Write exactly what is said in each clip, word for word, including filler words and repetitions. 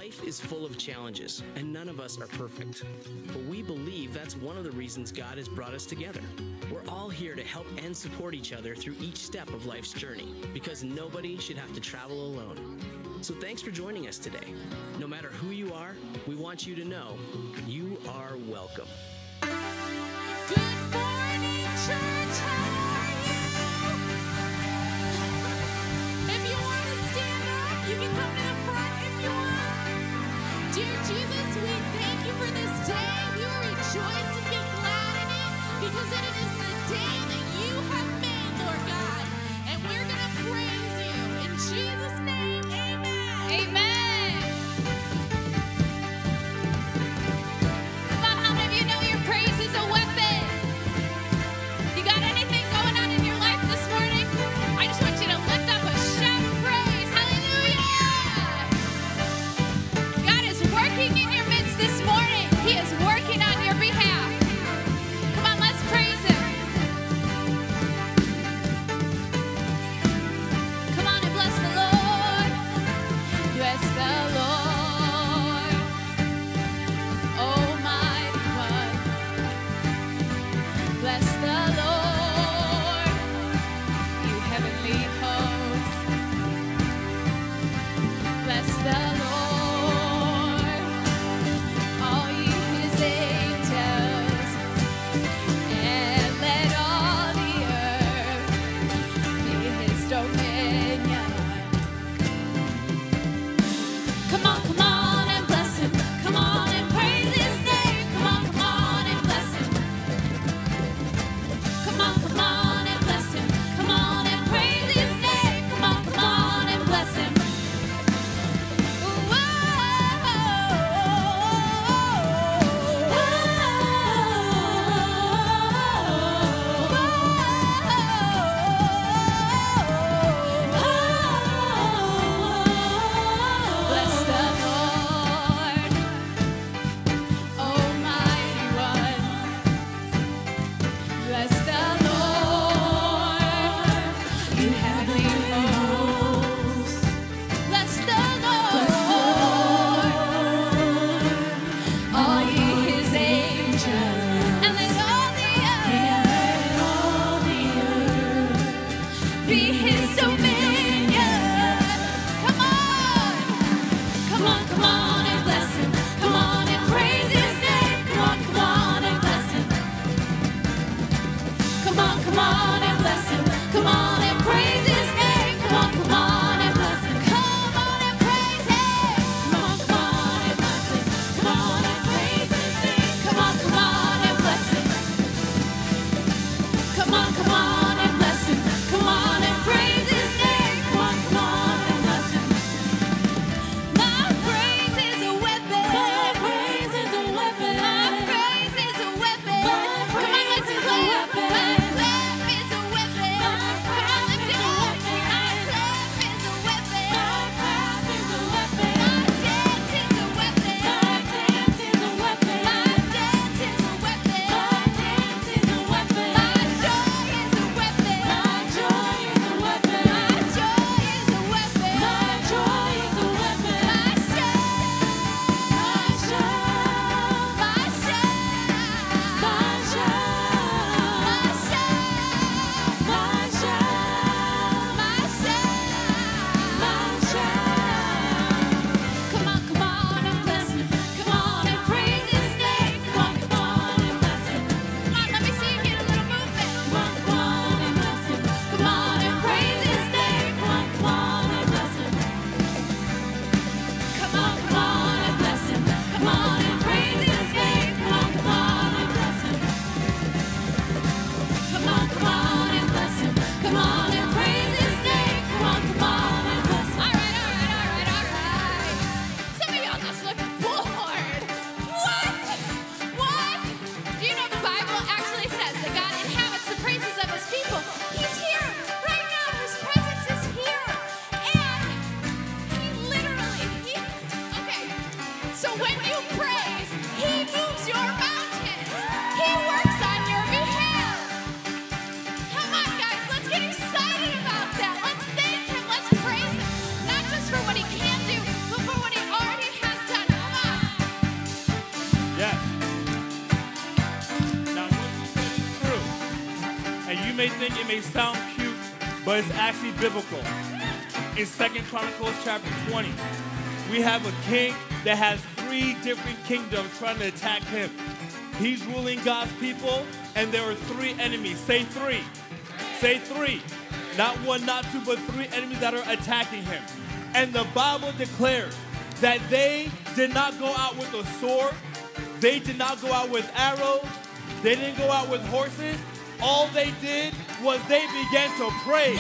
Life is full of challenges, and none of us are perfect. But we believe that's one of the reasons God has brought us together. We're all here to help and support each other through each step of life's journey, because nobody should have to travel alone. So thanks for joining us today. No matter who you are, we want you to know you are welcome. Good morning, church. How are you? If you want to stand up, you can come to the front if you want. Dear Jesus, we thank you for this day. We will rejoice and be glad in it because it is the day that you have made, Lord God. And we're going to praise you. In Jesus' name, amen. Amen. Come on, how many of you know your praise is a weapon? You got anything going on in your life this morning? I just want you to lift up a shout of praise. Hallelujah! God is working in your midst this morning. He is working on your behalf. Come on, let's praise him. Come on and bless the Lord. Bless the Lord. Almighty One. Bless the Lord, you heavenly hosts. Bless the Lord, all ye his angels, and let all the earth be his dominion. Come on, come on and bless him. Come on and praise his name. Come on, come on and bless him. Come on, come on and bless him. Come on and praise his name. Come on, come on and bless him. Bless the Lord, Almighty One. Bless the Lord, you heavenly hosts. Bless the Lord, all ye his angels, and let all the earth be his dominion. Come on, come on, come on and bless him. Come on and praise his name. Come on, come on and bless him. Come on, come on and bless him. Come on and praise his name. Come on, come on and bless him. Come on and praise him. Come on, come on and bless him. Come on and praise his name. Come on, come on and bless him. Come on, come on and bless him. Come on and praise his name. think it may sound cute, but it's actually biblical. In Second Chronicles chapter twenty, we have a king that has three different kingdoms trying to attack him. He's ruling God's people, and there are three enemies. Say three. Say three. Not one, not two, but three enemies that are attacking him. And the Bible declares that they did not go out with a sword. They did not go out with arrows. They didn't go out with horses. All they did was they began to pray.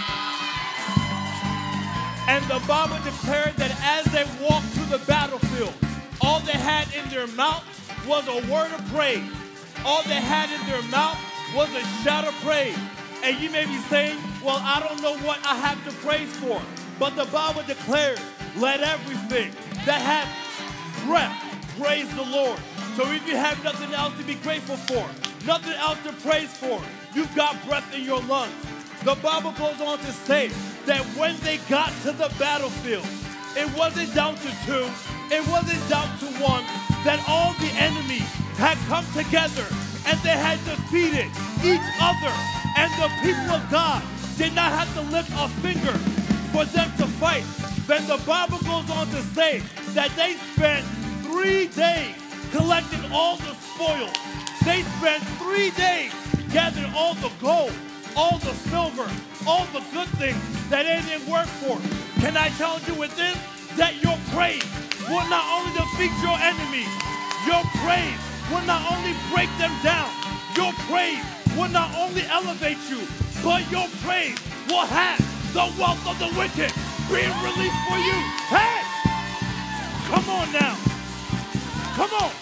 And the Bible declared that as they walked to the battlefield, all they had in their mouth was a word of praise. All they had in their mouth was a shout of praise. And you may be saying, well, I don't know what I have to praise for. But the Bible declares, let everything that has breath praise the Lord. So if you have nothing else to be grateful for, nothing else to praise for, you've got breath in your lungs. The Bible goes on to say that when they got to the battlefield, it wasn't down to two, it wasn't down to one, that all the enemies had come together and they had defeated each other. And the people of God did not have to lift a finger for them to fight. Then the Bible goes on to say that they spent three days collecting all the spoils. They spent three days gathering all the gold, all the silver, all the good things that they didn't work for. Can I challenge you with this? That your praise will not only defeat your enemies, your praise will not only break them down, your praise will not only elevate you, but your praise will have the wealth of the wicked being released for you. Hey! Come on now. Come on.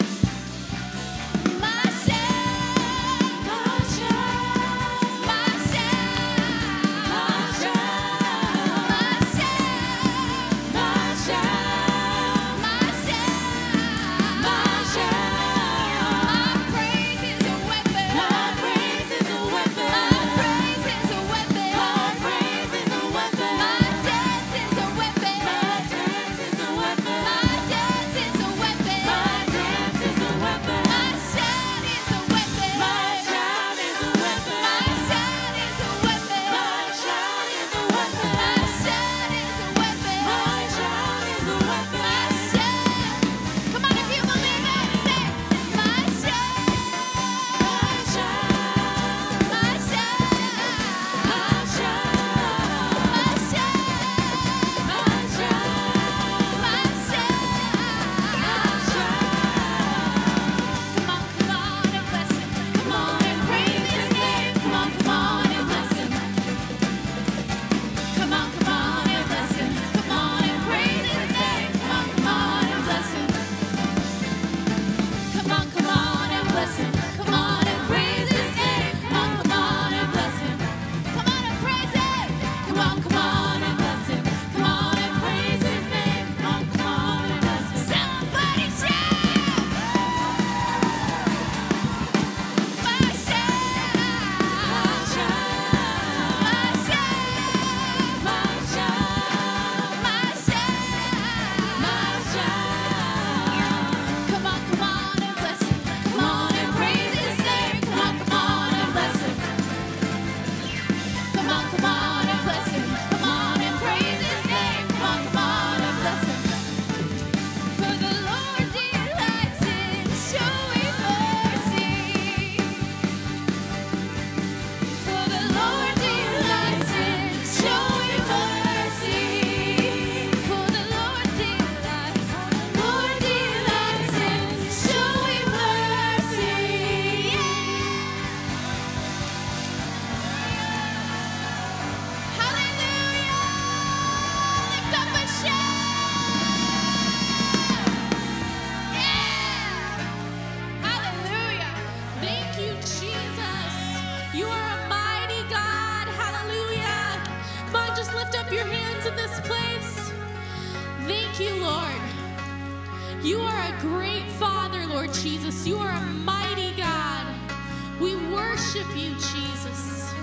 You are a great Father, Lord Jesus. You are a mighty God. We worship you, Jesus.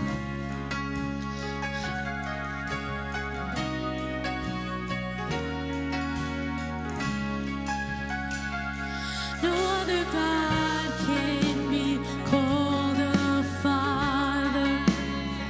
No other God can be called a Father.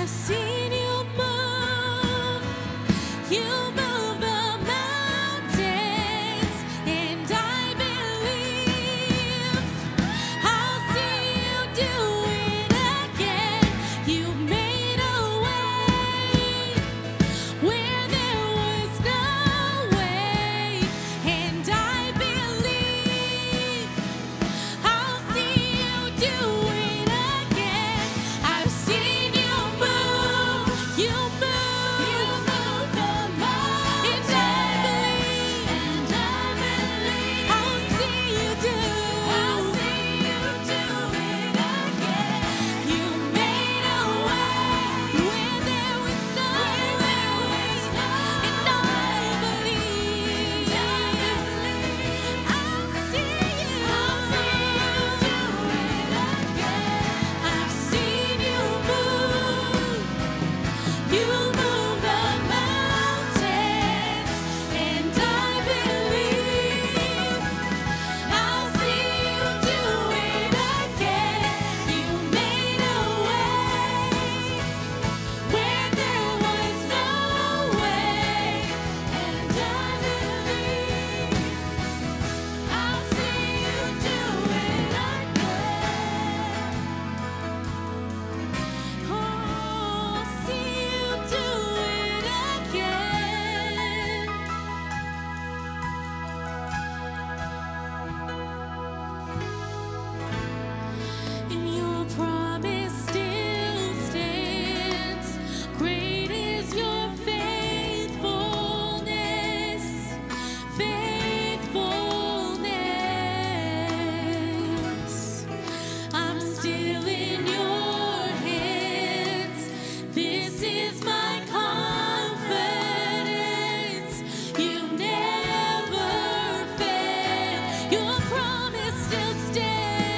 I've seen you move. You move the mountains, and I believe I'll see you do it again. You made a way where there was no way, and I believe I'll see you do it again. I've seen you move, you move, you move the mountains, and I believe, and I believe I'll see you do, I'll see you do it again. You made a way where there was no way, and I believe, I'll see you, I'll see you do it again. I've seen you move. You move the mountains, and I believe I'll see you do it again. You made a way where there was no way, and I believe I'll see you do it again. Oh, see you do it again. And your promise still stands. Great is your faithfulness, faithfulness. I'm still in your hands. This is my confidence. You never fail. Your promise still stands.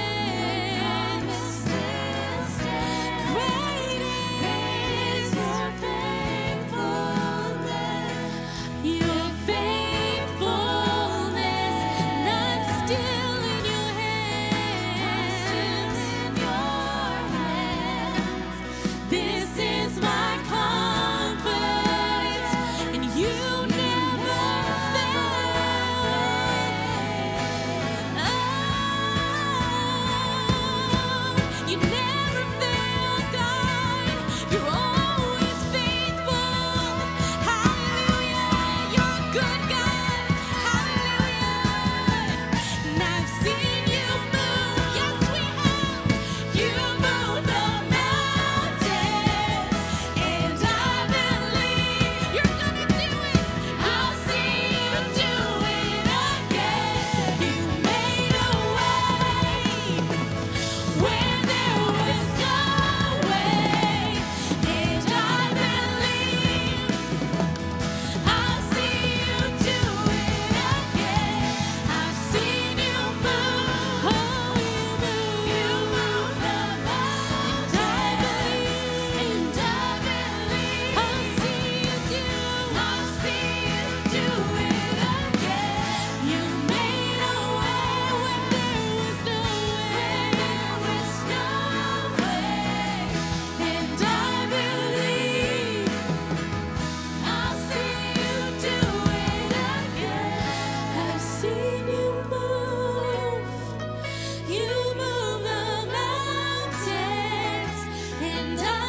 Great is your faithfulness. Your faithfulness. And I'm still in your hands. This is my confidence, and you never fail. Oh, you never fail, God. You're always faithful. Hallelujah. You're a good God. Hallelujah. And I've seen you move. Yes, we have. You move the mountains, and I believe you're gonna do it. I'll see you do it again. You made a way where there was no way, and I believe I'll see you do it again. I've seen you move. Oh, you move. You move the mountains, and I believe, and I believe I'll see you do. I'll see you do it again. You made a way when there was no way, there was no way, and I believe I'll see you do it again. I've seen you move. You move the mountains, and I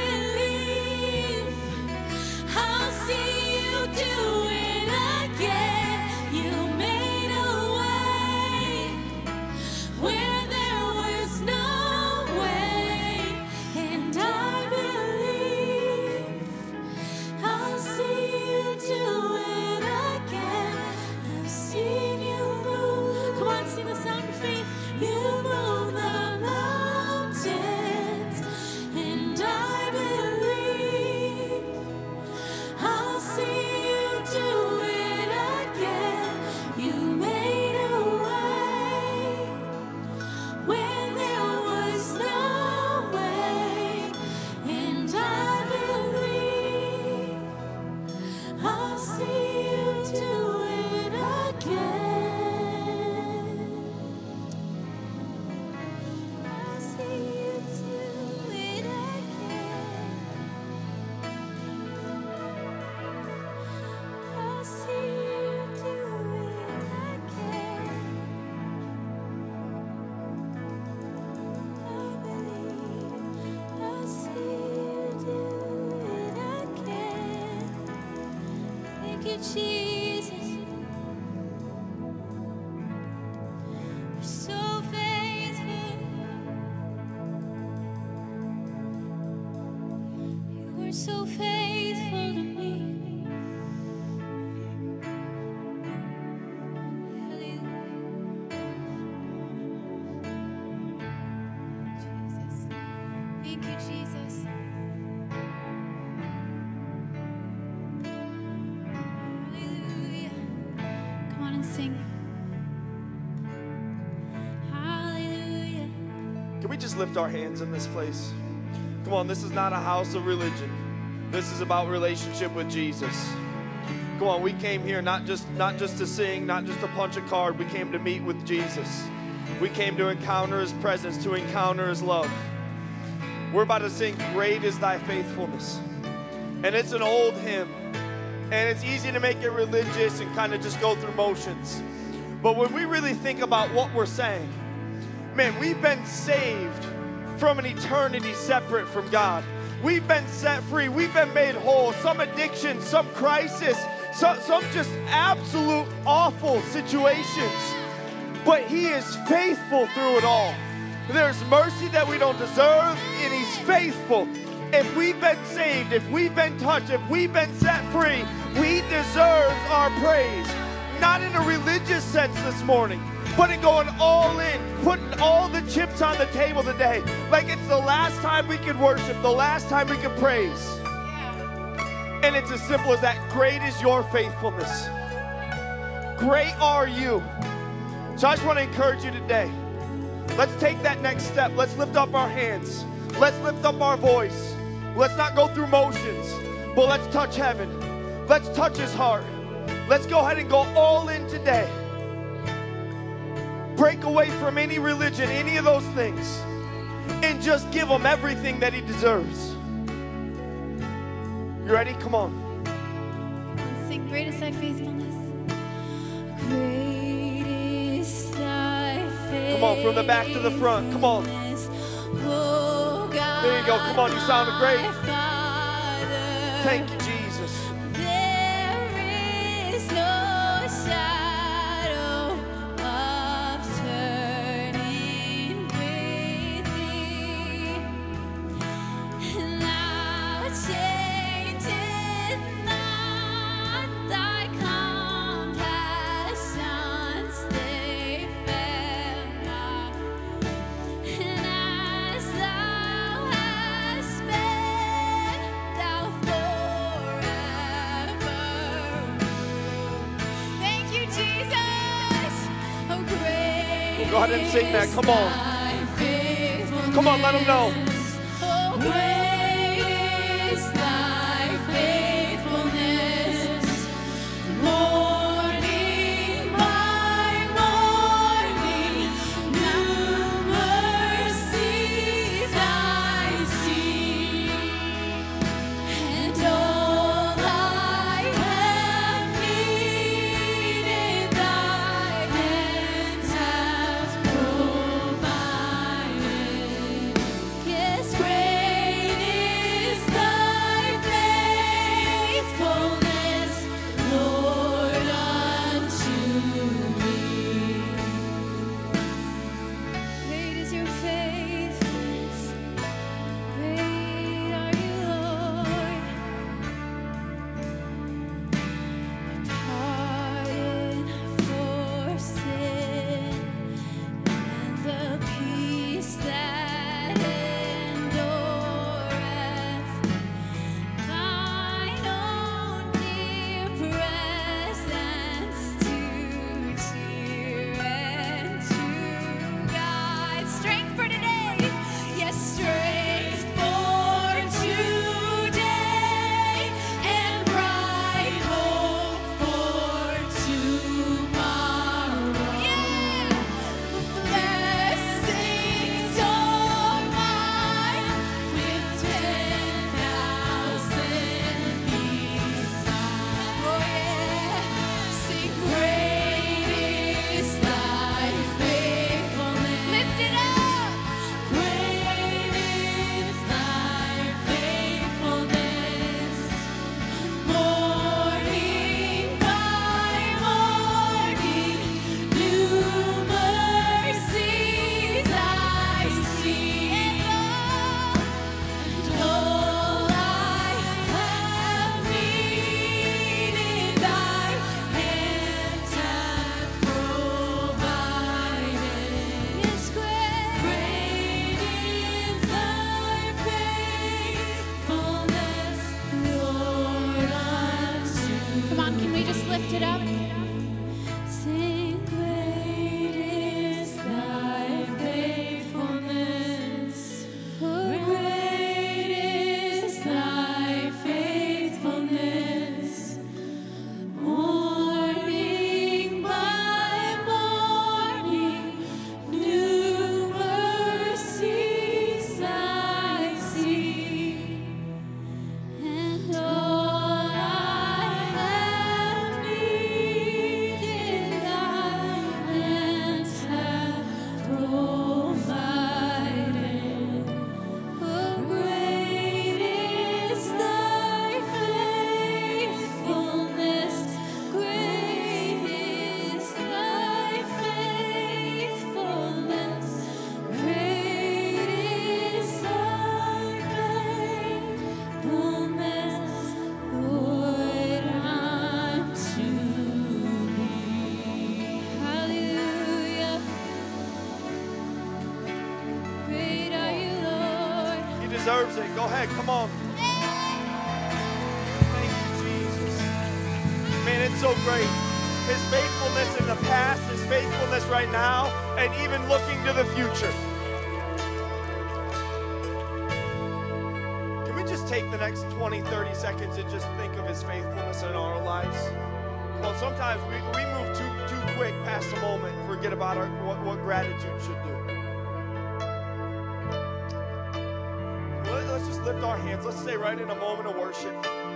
believe I'll see you do it again. You made a way where there was no way, and I believe I'll see you do it again. I've seen you move. Come on, sing the sound of faith. You move the mountains, and I believe I'll see you do it again. You made a way when there was no way, and I believe I'll see you do it again. you, Jesus. You're so faithful. You were so faithful to me. Thank you, Jesus. Hallelujah. Come on and sing. Hallelujah. Can we just lift our hands in this place? Come on, this is not a house of religion. This is about relationship with Jesus. Come on, we came here not just not just to sing, not just to punch a card. We came to meet with Jesus. We came to encounter his presence, to encounter his love. We're about to sing, Great is Thy Faithfulness. And it's an old hymn. And it's easy to make it religious and kind of just go through motions. But when we really think about what we're saying, man, we've been saved from an eternity separate from God. We've been set free. We've been made whole. Some addiction, some crisis, some, some just absolute awful situations. But he is faithful through it all. There's mercy that we don't deserve, and he's faithful. If we've been saved, if we've been touched, if we've been set free, we deserve our praise. Not in a religious sense this morning, but in going all in, putting all the chips on the table today. Like it's the last time we can worship, the last time we can praise. And it's as simple as that. Great is your faithfulness. Great are you. So I just want to encourage you today. Let's take that next step. Let's lift up our hands. Let's lift up our voice. Let's not go through motions, but let's touch heaven. Let's touch his heart. Let's go ahead and go all in today. Break away from any religion, any of those things, and just give him everything that he deserves. You ready? Come on. Let's sing, Great is Thy Faithfulness. Great is Thy faithfulness. Come on, from the back to the front. Come on. Oh God, there you go. Come on, you sounded great. Father, thank you, Jesus. there is no shadow of turning with Thee, and Thou changest not. Thy compassions they fail not. And as Thou hast been, Thou forever rules. Thank you, Jesus. Oh, great Go ahead and sing that. Come on. is Thy faithfulness. Come on, let 'em know. Oh, great is Thy faithfulness. Morning by morning, new mercies I see, and all I have needed, Thy hands have provided. Yes, great deserves it. Go ahead, come on. Thank you, Jesus. Man, it's so great. His faithfulness in the past, His faithfulness right now, and even looking to the future. Can we just take the next twenty, thirty seconds and just think of His faithfulness in our lives? Well, sometimes we, we move too too quick past the moment and forget about our, what, what gratitude should do. Let's just lift our hands. Let's stay right in a moment of worship.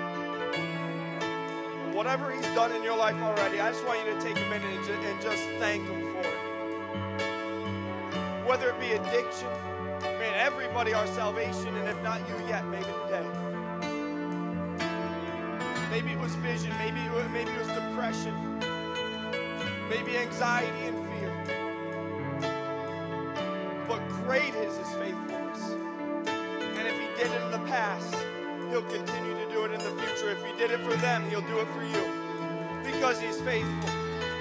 Whatever He's done in your life already, I just want you to take a minute and just, and just thank Him for it. Whether it be addiction, man, everybody our salvation, and if not you yet, maybe today. Maybe it was vision, maybe it was, maybe it was depression, maybe anxiety and fear. But great is His faithfulness. And if He did it in the past, He'll continue to do it in the future. If He did it for them, He'll do it for you. Because He's faithful.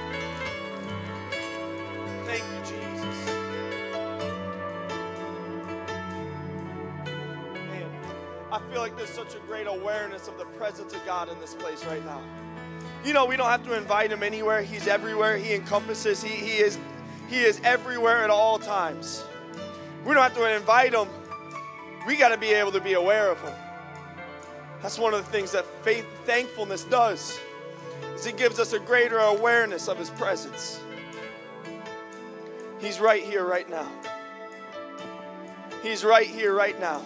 Thank you, Jesus. Man, I feel like there's such a great awareness of the presence of God in this place right now. You know, we don't have to invite Him anywhere. He's everywhere. He encompasses. He, he, is, he is everywhere at all times. We don't have to invite Him. We got to be able to be aware of Him. That's one of the things that faith, thankfulness does, is it gives us a greater awareness of His presence. He's right here, right now. He's right here, right now.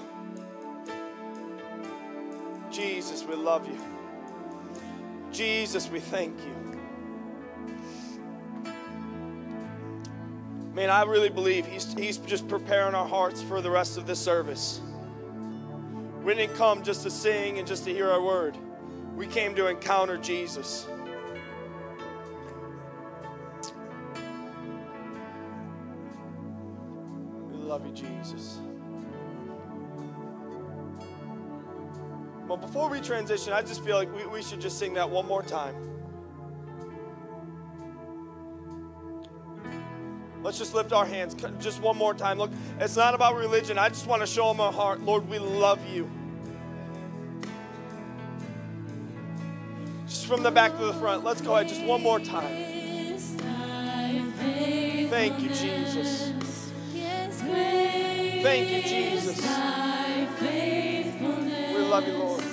Jesus, we love you. Jesus, we thank you. Man, I really believe he's, he's just preparing our hearts for the rest of this service. We didn't come just to sing and just to hear our word. We came to encounter Jesus. We love you, Jesus. But before we transition, I just feel like we, we should just sing that one more time. Let's just lift our hands just one more time. Look, it's not about religion. I just want to show Him our heart. Lord, we love you. Just from the back to the front. Let's go ahead just one more time. Thank you, Jesus. Thank you, Jesus. We love you, Lord.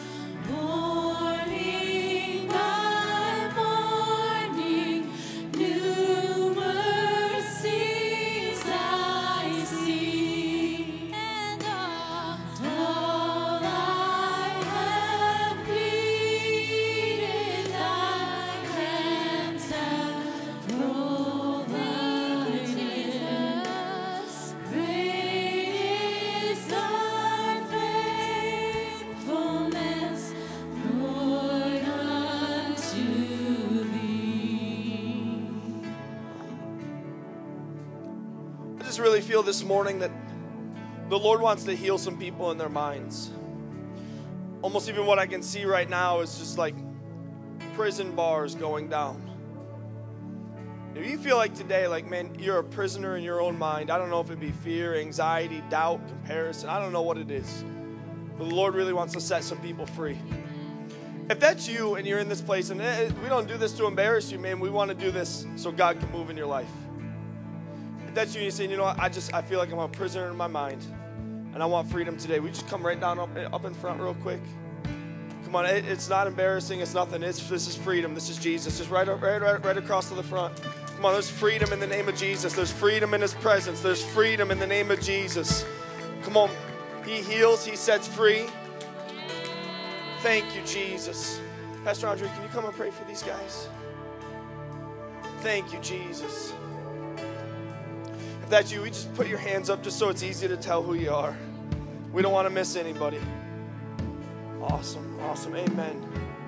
Really feel this morning that the Lord wants to heal some people in their minds. Almost even what I can see right now is just like prison bars going down. If you feel like today, like, man, you're a prisoner in your own mind, I don't know if it be fear, anxiety, doubt, comparison, I don't know what it is. But the Lord really wants to set some people free. If that's you and you're in this place, and we don't do this to embarrass you, man, we want to do this so God can move in your life. If that's you, you're saying, you know what, I just, I feel like I'm a prisoner in my mind, and I want freedom today. We just come right down up, up in front real quick. Come on, it, it's not embarrassing, it's nothing. It's, this is freedom, this is Jesus. Just right, right, right, right across to the front. Come on, there's freedom in the name of Jesus. There's freedom in His presence. There's freedom in the name of Jesus. Come on, He heals, He sets free. Thank you, Jesus. Pastor Andre, can you come and pray for these guys? Thank you, Jesus. If that's you, we just put your hands up just so it's easy to tell who you are. We don't want to miss anybody. Awesome, awesome, amen.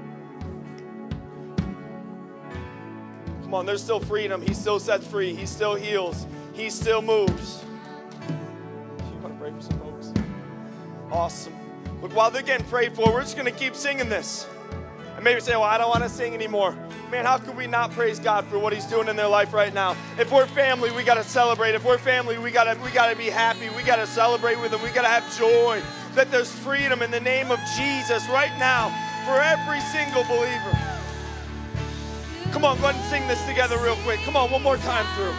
Come on, there's still freedom. He still sets free. He still heals. He still moves. You want to pray for some folks? Awesome. Look, while they're getting prayed for, we're just going to keep singing this. And maybe say, well, I don't want to sing anymore. Man, how could we not praise God for what he's doing in their life right now? If we're family, we got to celebrate. If we're family, we got to we got to be happy. We got to celebrate with them. We got to have joy that there's freedom in the name of Jesus right now for every single believer. Come on, go ahead and sing this together real quick. Come on, one more time through.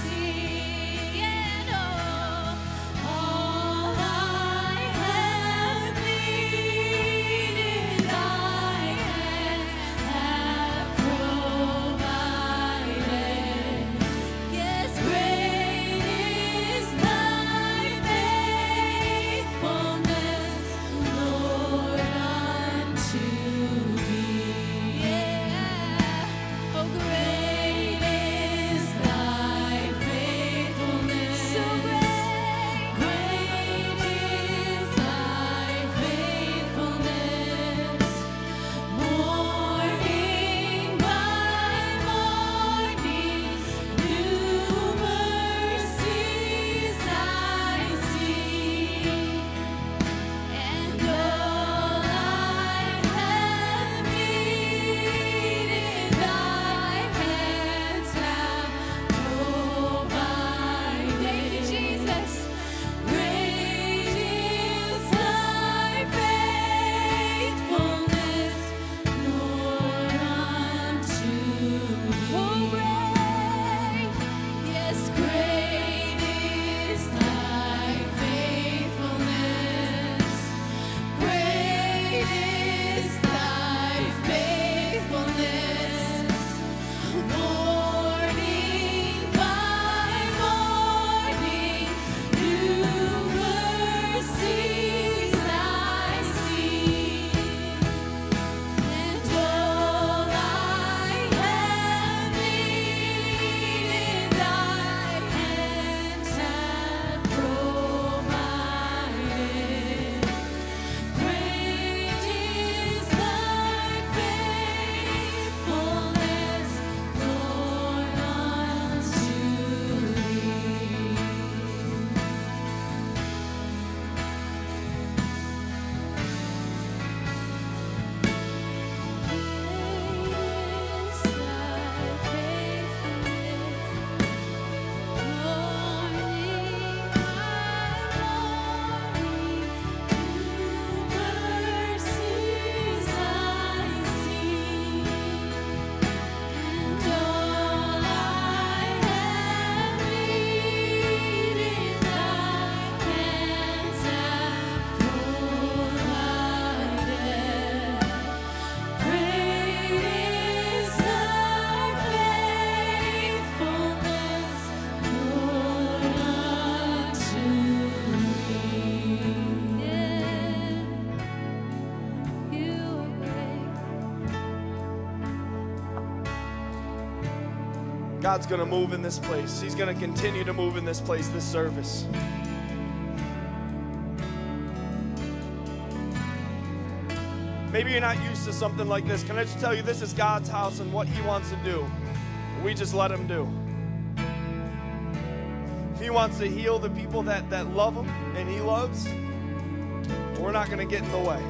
God's going to move in this place. He's going to continue to move in this place, this service. Maybe you're not used to something like this. Can I just tell you, this is God's house and what he wants to do. We just let him do. If he wants to heal the people that, that love him and he loves, we're not going to get in the way.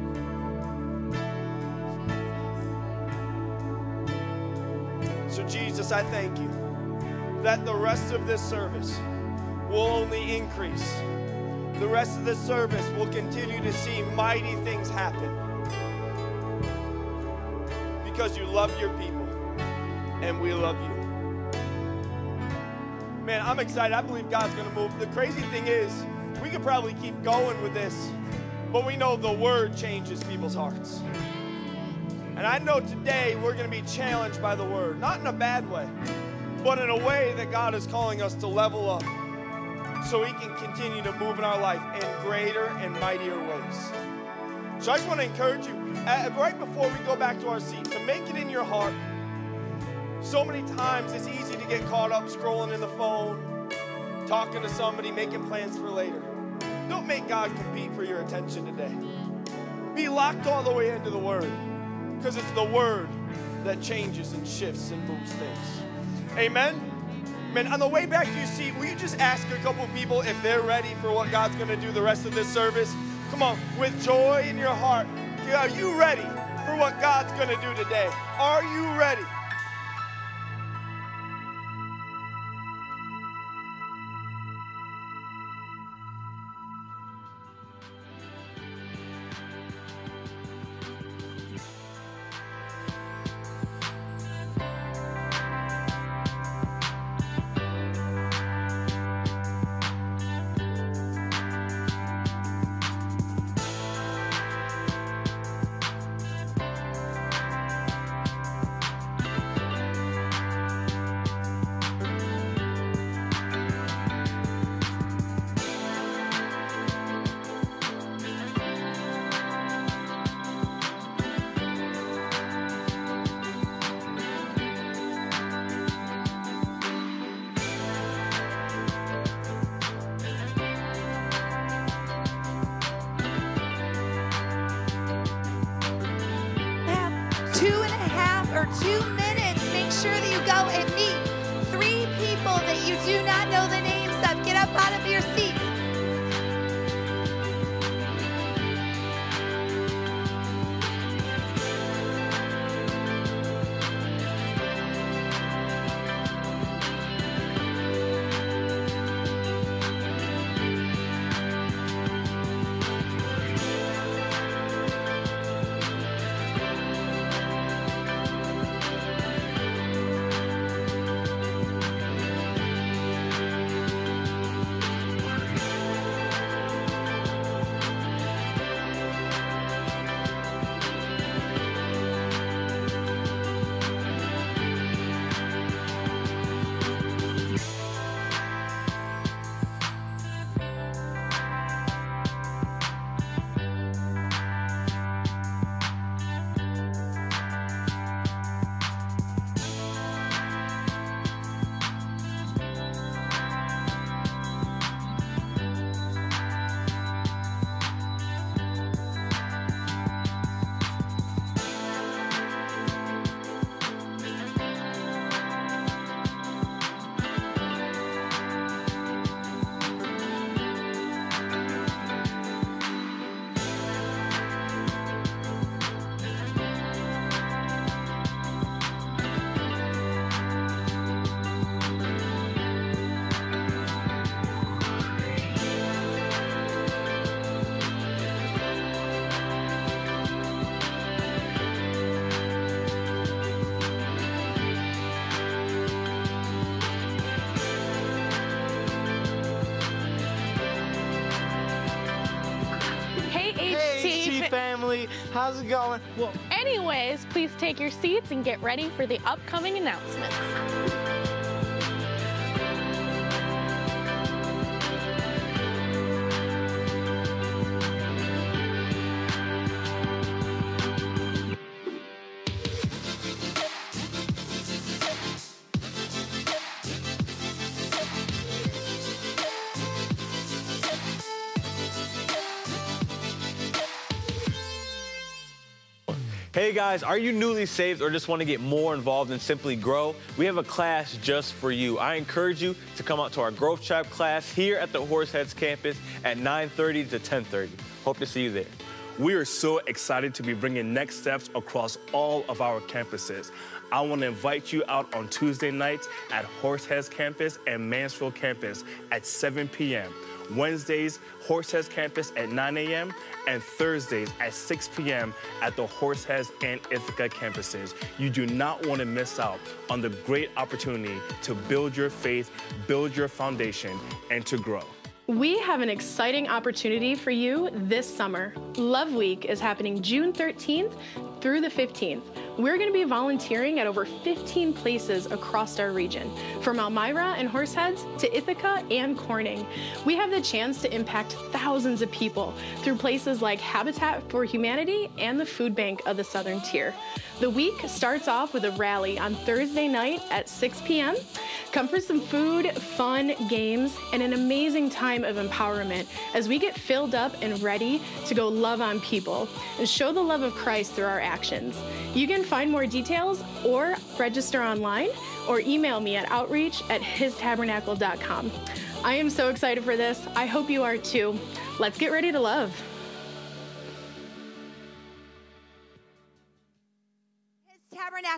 So Jesus, I thank you that the rest of this service will only increase. The rest of this service will continue to see mighty things happen because you love your people and we love you. Man, I'm excited. I believe God's going to move. The crazy thing is, we could probably keep going with this, but we know the word changes people's hearts. And I know today we're going to be challenged by the word, not in a bad way, but in a way that God is calling us to level up so he can continue to move in our life in greater and mightier ways. So I just want to encourage you, uh, right before we go back to our seat, to make it in your heart. So many times it's easy to get caught up scrolling in the phone, talking to somebody, making plans for later. Don't make God compete for your attention today. Be locked all the way into the word. Because it's the word that changes and shifts and moves things. Amen? Man, on the way back to your seat, will you just ask a couple people if they're ready for what God's going to do the rest of this service? Come on, with joy in your heart. Are you ready for what God's going to do today. Are you ready? Two and a half or two minutes. Make sure that you go and meet three people that you do not know the names of. Get up out of your seats. Family, how's it going? Well, anyways, please take your seats and get ready for the upcoming announcements. Hey guys, are you newly saved or just want to get more involved in Simply Grow? We have a class just for you. I encourage you to come out to our Growth Trap class here at the Horseheads campus at nine thirty to ten thirty. Hope to see you there. We are so excited to be bringing next steps across all of our campuses. I want to invite you out on Tuesday nights at Horseheads campus and Mansfield campus at seven p m Wednesdays, Horseheads campus at nine a m and Thursdays at six p m at the Horseheads and Ithaca campuses. You do not want to miss out on the great opportunity to build your faith, build your foundation, and to grow. We have an exciting opportunity for you this summer. Love Week is happening June thirteenth through the fifteenth. We're going to be volunteering at over fifteen places across our region, from Elmira and Horseheads to Ithaca and Corning. We have the chance to impact thousands of people through places like Habitat for Humanity and the Food Bank of the Southern Tier. The week starts off with a rally on Thursday night at six p m Come for some food, fun, games, and an amazing time of empowerment as we get filled up and ready to go love on people and show the love of Christ through our actions. You can find more details or register online or email me at outreach at his tabernacle dot com. I am so excited for this. I hope you are too. Let's get ready to love.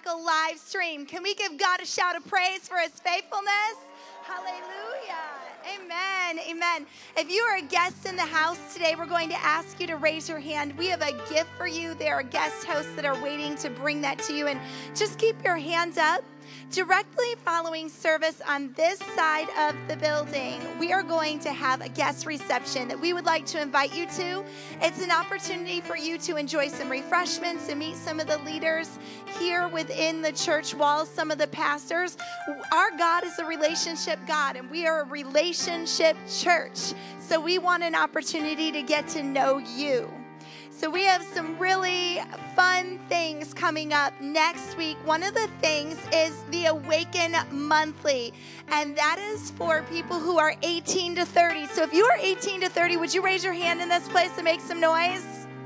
Tabernacle live stream. Can we give God a shout of praise for his faithfulness? Hallelujah. Amen. Amen. If you are a guest in the house today, we're going to ask you to raise your hand. We have a gift for you. There are guest hosts that are waiting to bring that to you. And just keep your hands up. Directly following service on this side of the building, we are going to have a guest reception that we would like to invite you to. It's an opportunity for you to enjoy some refreshments and meet some of the leaders here within the church walls, some of the pastors. Our God is a relationship God, and we are a relationship church. So we want an opportunity to get to know you. So we have some really fun things coming up next week. One of the things is the Awaken Monthly, and that is for people who are eighteen to thirty. So if you are eighteen to thirty, would you raise your hand in this place and make some noise?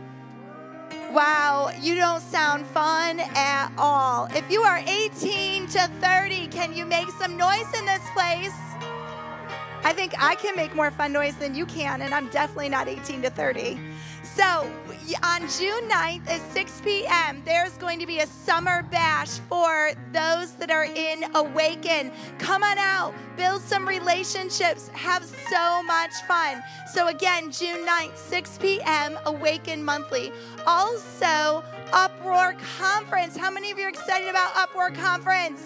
Wow, you don't sound fun at all. If you are eighteen to thirty, can you make some noise in this place? I think I can make more fun noise than you can, and I'm definitely not eighteen to thirty. So on June ninth at six p.m., there's going to be a summer bash for those that are in Awaken. Come on out, build some relationships, have so much fun. So again, June ninth, six p.m., Awaken Monthly. Also, Uproar Conference. How many of you are excited about Uproar Conference?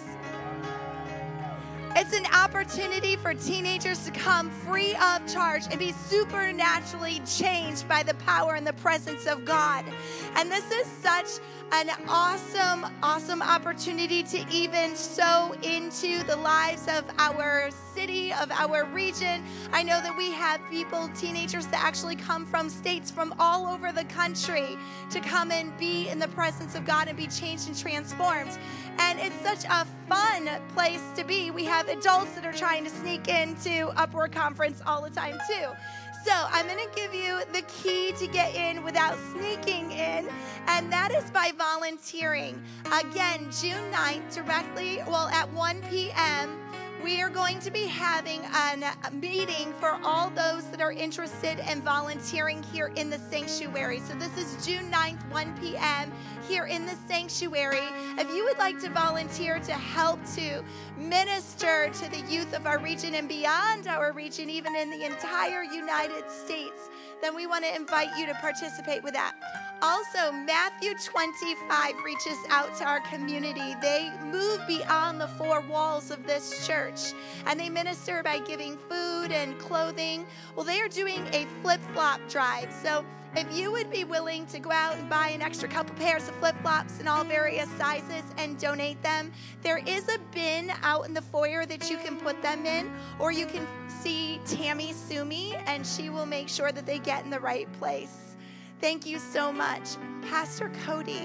It's an opportunity for teenagers to come free of charge and be supernaturally changed by the power and the presence of God. And this is such an awesome, awesome opportunity to even sow into the lives of our city, of our region. I know that we have people, teenagers that actually come from states from all over the country to come and be in the presence of God and be changed and transformed. And it's such a fun place to be. We have adults that are trying to sneak into Uproar Conference all the time too. So I'm going to give you the key to get in without sneaking in, and that is by volunteering. Again, June ninth, directly, well, at one p.m., we are going to be having a meeting for all those that are interested in volunteering here in the sanctuary. So this is June ninth, one p.m., here in the sanctuary. If you would like to volunteer to help to minister to the youth of our region and beyond our region, even in the entire United States, then we want to invite you to participate with that. Also, Matthew twenty-five reaches out to our community. They move beyond the four walls of this church, and they minister by giving food and clothing. Well, they are doing a flip-flop drive. So if you would be willing to go out and buy an extra couple pairs of flip-flops in all various sizes and donate them, there is a bin out in the foyer that you can put them in, or you can see Tammy Sumi, and she will make sure that they get in the right place. Thank you so much. Pastor Cody.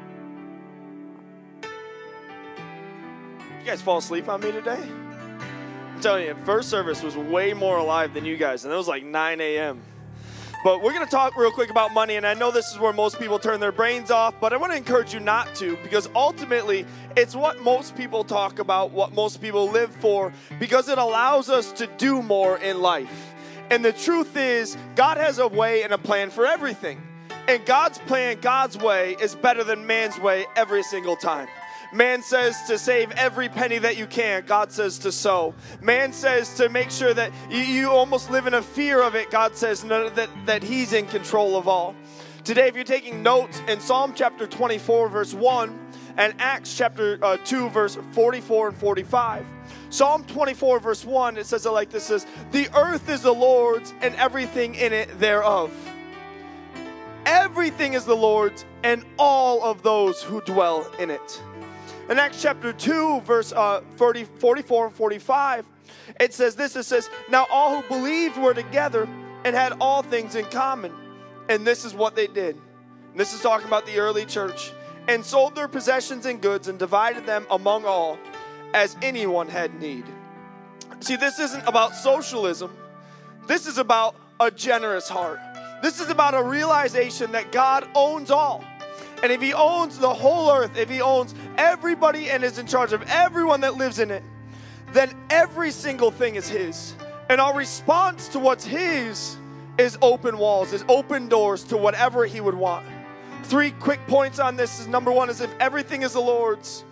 You guys fall asleep on me today? I'm telling you, first service was way more alive than you guys, and it was like nine a.m. But we're going to talk real quick about money, and I know this is where most people turn their brains off, but I want to encourage you not to, because ultimately it's what most people talk about, what most people live for, because it allows us to do more in life. And the truth is, God has a way and a plan for everything. And God's plan, God's way, is better than man's way every single time. Man says to save every penny that you can. God says to sow. Man says to make sure that you, you almost live in a fear of it. God says no, that, that he's in control of all. Today, if you're taking notes, in Psalm chapter twenty-four, verse one, and Acts chapter uh, two, verse forty-four and forty-five, Psalm twenty-four, verse one, it says it like this, says, "The earth is the Lord's and everything in it thereof." Everything is the Lord's and all of those who dwell in it. In Acts chapter two, verse uh, forty, forty-four and forty-five, it says this, it says, "Now all who believed were together and had all things in common." And this is what they did. And this is talking about the early church. "And sold their possessions and goods and divided them among all, as anyone had need." See, this isn't about socialism. This is about a generous heart. This is about a realization that God owns all. And if he owns the whole earth, if he owns everybody and is in charge of everyone that lives in it, then every single thing is his. And our response to what's his is open walls, is open doors to whatever he would want. Three quick points on this is, number one is, if everything is the Lord's,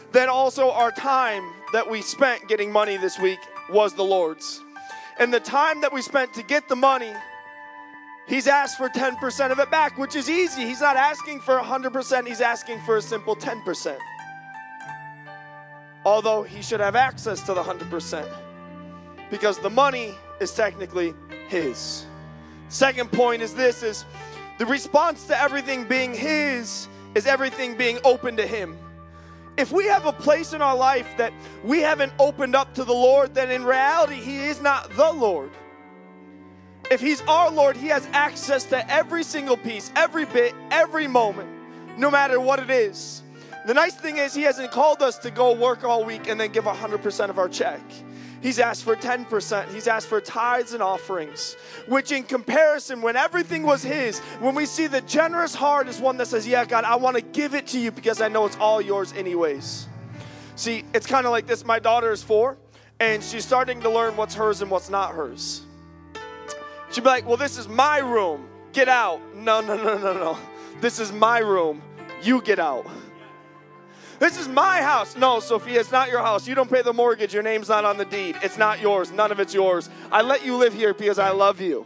then also our time that we spent getting money this week was the Lord's. And the time that we spent to get the money, he's asked for ten percent of it back, which is easy. He's not asking for one hundred percent. He's asking for a simple ten percent. Although he should have access to the one hundred percent, because the money is technically his. Second point is this, is the response to everything being his is everything being open to him. If we have a place in our life that we haven't opened up to the Lord, then in reality, he is not the Lord. If he's our Lord, he has access to every single piece, every bit, every moment, no matter what it is. The nice thing is he hasn't called us to go work all week and then give one hundred percent of our check. He's asked for ten percent. He's asked for tithes and offerings, which in comparison, when everything was his, when we see the generous heart is one that says, yeah, God, I want to give it to you because I know it's all yours anyways. See, it's kind of like this. My daughter is four, and she's starting to learn what's hers and what's not hers. She'd be like, well, this is my room. Get out. No, no, no, no, no. This is my room. You get out. This is my house. No, Sophia, it's not your house. You don't pay the mortgage. Your name's not on the deed. It's not yours. None of it's yours. I let you live here because I love you.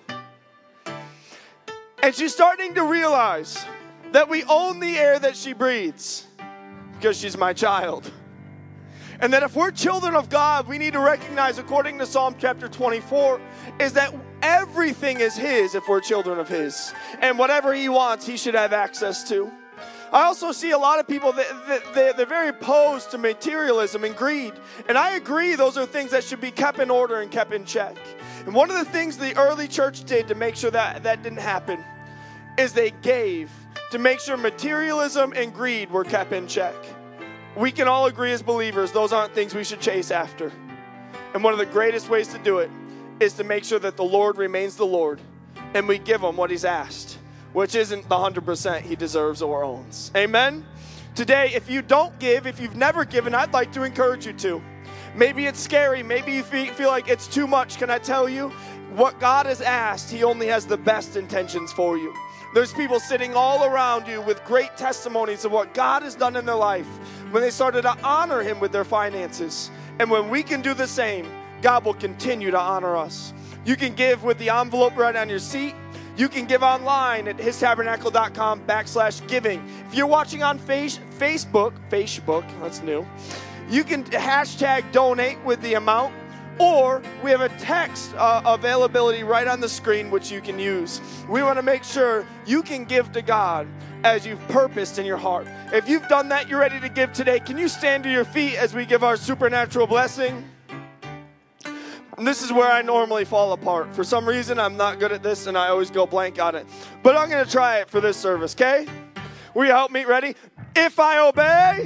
And she's starting to realize that we own the air that she breathes because she's my child. And that if we're children of God, we need to recognize, according to Psalm chapter twenty-four, is that everything is his if we're children of his. And whatever he wants, he should have access to. I also see a lot of people that, that they're very opposed to materialism and greed. And I agree those are things that should be kept in order and kept in check. And one of the things the early church did to make sure that that didn't happen is they gave to make sure materialism and greed were kept in check. We can all agree as believers those aren't things we should chase after. And one of the greatest ways to do it is to make sure that the Lord remains the Lord and we give him what he's asked, which isn't the one hundred percent he deserves or owns. Amen? Today, if you don't give, if you've never given, I'd like to encourage you to. Maybe it's scary. Maybe you feel like it's too much. Can I tell you? What God has asked, he only has the best intentions for you. There's people sitting all around you with great testimonies of what God has done in their life when they started to honor him with their finances. And when we can do the same, God will continue to honor us. You can give with the envelope right on your seat. You can give online at histabernacle.com backslash giving. If you're watching on face, Facebook, Facebook, that's new, you can hashtag donate with the amount, or we have a text uh, availability right on the screen which you can use. We want to make sure you can give to God as you've purposed in your heart. If you've done that, you're ready to give today. Can you stand to your feet as we give our supernatural blessing? And this is where I normally fall apart. For some reason, I'm not good at this, and I always go blank on it. But I'm going to try it for this service, okay? Will you help me? Ready? If I obey,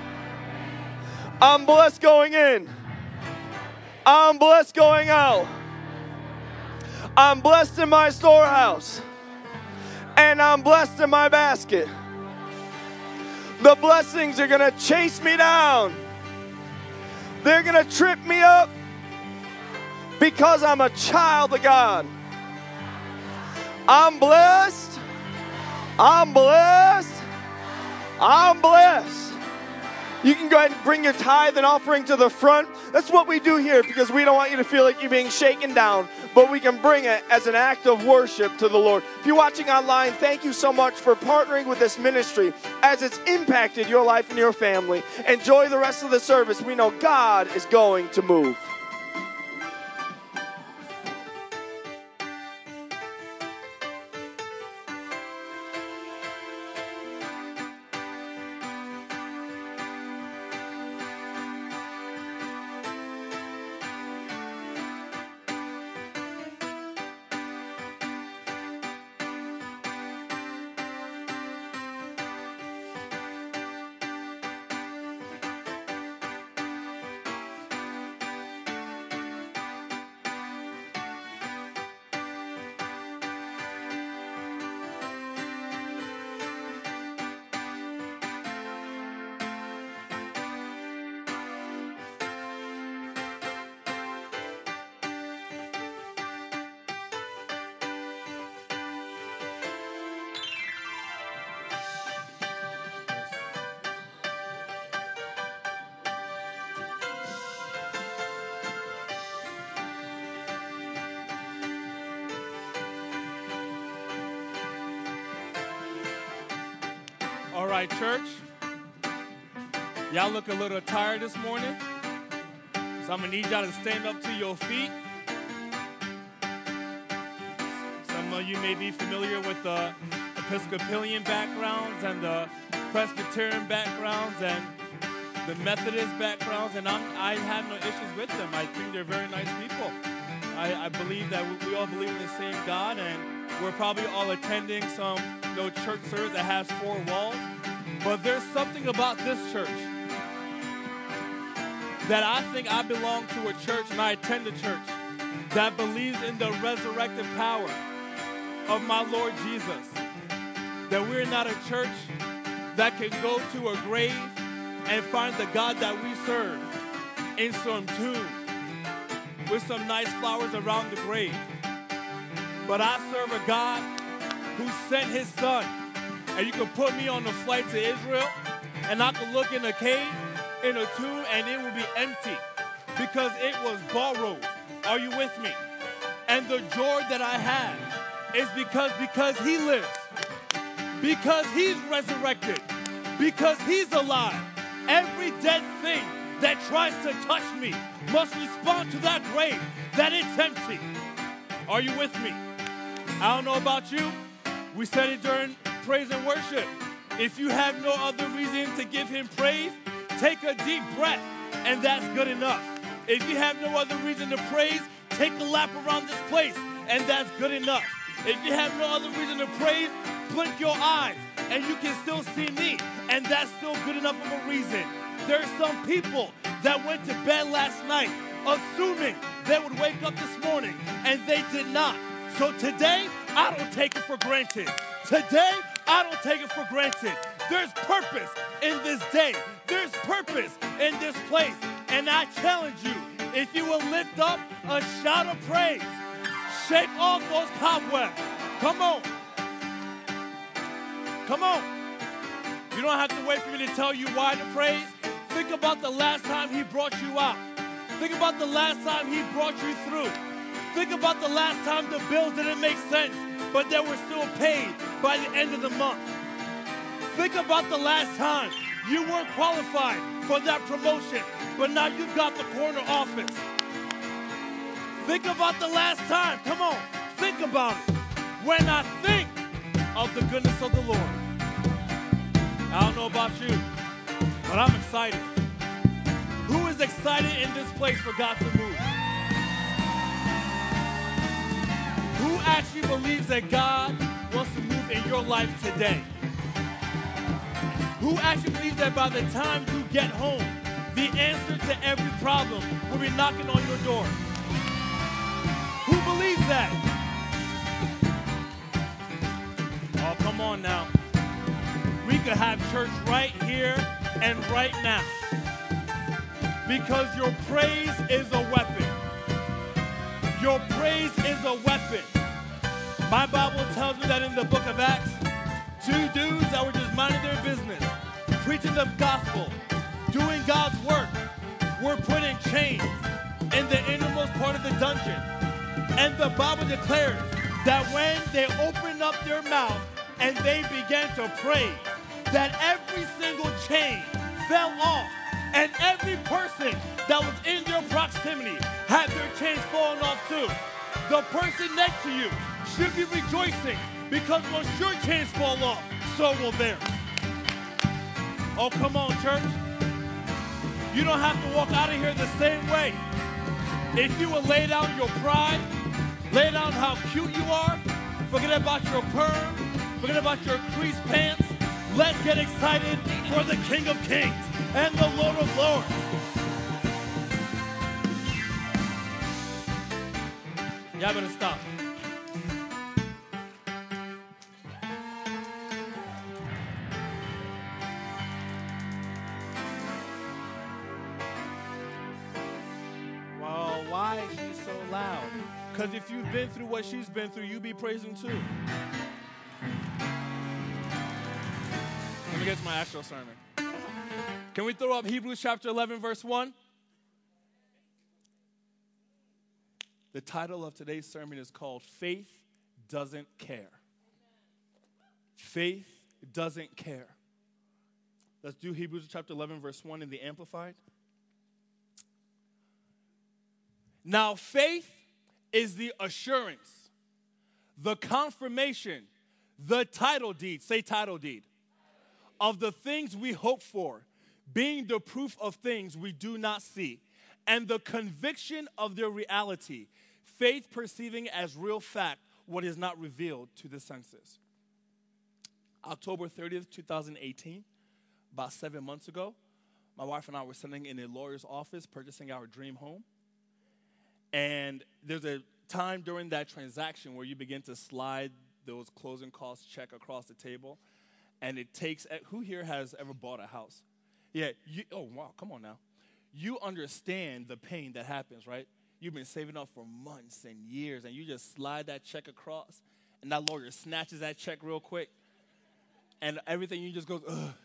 I'm blessed going in. I'm blessed going out. I'm blessed in my storehouse. And I'm blessed in my basket. The blessings are going to chase me down. They're going to trip me up. Because I'm a child of God. I'm blessed. I'm blessed. I'm blessed. You can go ahead and bring your tithe and offering to the front. That's what we do here because we don't want you to feel like you're being shaken down, but we can bring it as an act of worship to the Lord. If you're watching online, thank you so much for partnering with this ministry as it's impacted your life and your family. Enjoy the rest of the service. We know God is going to move. right, church. Y'all look a little tired this morning, so I'm going to need y'all to stand up to your feet. Some of you may be familiar with the Episcopalian backgrounds and the Presbyterian backgrounds and the Methodist backgrounds, and I'm, I have no issues with them. I think they're very nice people. I, I believe that we, we all believe in the same God, and we're probably all attending some you know, church service that has four walls. But there's something about this church that I think I belong to a church, and I attend a church that believes in the resurrected power of my Lord Jesus. That we're not a church that can go to a grave and find the God that we serve in some tomb with some nice flowers around the grave. But I serve a God who sent his son. And you can put me on a flight to Israel, and I can look in a cave, in a tomb, and it will be empty because it was borrowed. Are you with me? And the joy that I have is because, because he lives, because he's resurrected, because he's alive. Every dead thing that tries to touch me must respond to that grave, that it's empty. Are you with me? I don't know about you. We said it during praise and worship. If you have no other reason to give him praise, take a deep breath, and that's good enough. If you have no other reason to praise, take a lap around this place, and that's good enough. If you have no other reason to praise, blink your eyes, and you can still see me, and that's still good enough of a reason. There's some people that went to bed last night assuming they would wake up this morning, and they did not. So today, I don't take it for granted. Today, I don't take it for granted. There's purpose in this day. There's purpose in this place. And I challenge you, if you will lift up a shout of praise, shake off those cobwebs. Come on. Come on. You don't have to wait for me to tell you why to praise. Think about the last time he brought you out. Think about the last time he brought you through. Think about the last time the bills didn't make sense, but they were still paid by the end of the month. Think about the last time you weren't qualified for that promotion, but now you've got the corner office. Think about the last time, come on, think about it. When I think of the goodness of the Lord. I don't know about you, but I'm excited. Who is excited in this place for God to move? Who actually believes that God wants to move in your life today? Who actually believes that by the time you get home, the answer to every problem will be knocking on your door? Who believes that? Oh, come on now. We could have church right here and right now. Because your praise is a weapon. Your praise is a weapon. My Bible tells me that in the book of Acts, two dudes that were just minding their business, preaching the gospel, doing God's work, were put in chains in the innermost part of the dungeon. And the Bible declares that when they opened up their mouth and they began to pray, that every single chain fell off, and every person that was in their proximity had their chains falling off too. The person next to you should be rejoicing, because once your chains fall off, so will theirs. Oh, come on, church. You don't have to walk out of here the same way. If you will lay down your pride, lay down how cute you are, forget about your perm, forget about your creased pants. Let's get excited for the King of Kings and the Lord of Lords. Y'all better stop. Well, why is she so loud? Because if you've been through what she's been through, you be praising too. Let me get to my actual sermon. Can we throw up Hebrews chapter eleven, verse one? The title of today's sermon is called Faith Doesn't Care. Faith doesn't care. Let's do Hebrews chapter eleven, verse one in the Amplified. Now faith is the assurance, the confirmation, the title deed, say title deed, of the things we hope for, being the proof of things we do not see, and the conviction of their reality, faith perceiving as real fact what is not revealed to the senses. October thirtieth, twenty eighteen, about seven months ago, my wife and I were sitting in a lawyer's office purchasing our dream home. And there's a time during that transaction where you begin to slide those closing costs check across the table. And it takes, who here has ever bought a house? Yeah, you, oh, wow, come on now. You understand the pain that happens, right? You've been saving up for months and years, and you just slide that check across, and that lawyer snatches that check real quick, and everything, you just go, ugh.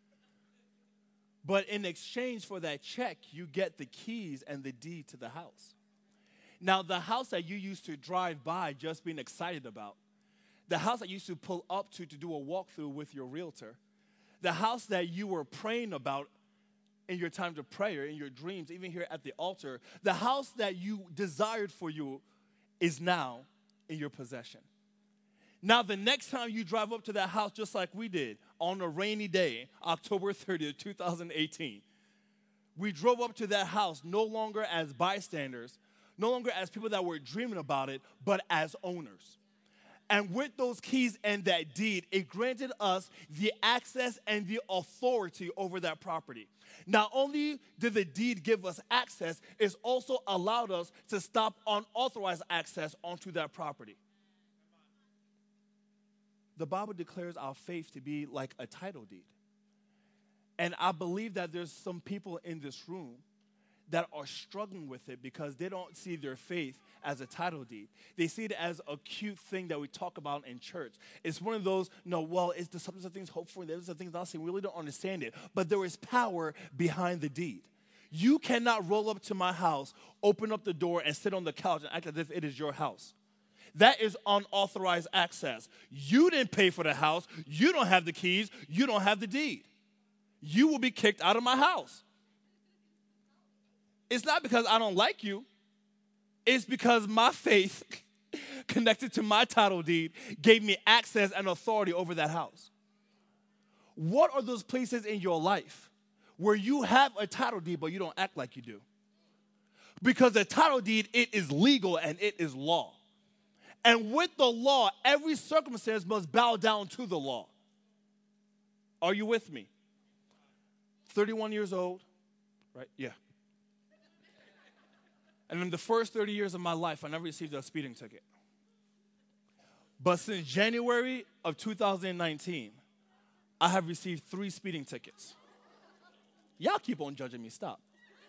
But in exchange for that check, you get the keys and the deed to the house. Now, the house that you used to drive by just being excited about, the house that you used to pull up to to do a walkthrough with your realtor, the house that you were praying about in your times of prayer, in your dreams, even here at the altar, the house that you desired for you is now in your possession. Now, the next time you drive up to that house, just like we did on a rainy day, October thirtieth, twenty eighteen, we drove up to that house no longer as bystanders, no longer as people that were dreaming about it, but as owners. And with those keys and that deed, it granted us the access and the authority over that property. Not only did the deed give us access, it's also allowed us to stop unauthorized access onto that property. The Bible declares our faith to be like a title deed. And I believe that there's some people in this room that are struggling with it because they don't see their faith as a title deed. They see it as a cute thing that we talk about in church. It's one of those, no, well, it's the substance of things hoped for, there's the things not seen. We really don't understand it. But there is power behind the deed. You cannot roll up to my house, open up the door, and sit on the couch and act as if it is your house. That is unauthorized access. You didn't pay for the house. You don't have the keys. You don't have the deed. You will be kicked out of my house. It's not because I don't like you. It's because my faith connected to my title deed gave me access and authority over that house. What are those places in your life where you have a title deed but you don't act like you do? Because the title deed, it is legal and it is law. And with the law, every circumstance must bow down to the law. Are you with me? thirty-one years old, right? Yeah. And in the first thirty years of my life, I never received a speeding ticket. But since January of two thousand nineteen, I have received three speeding tickets. Y'all keep on judging me, stop.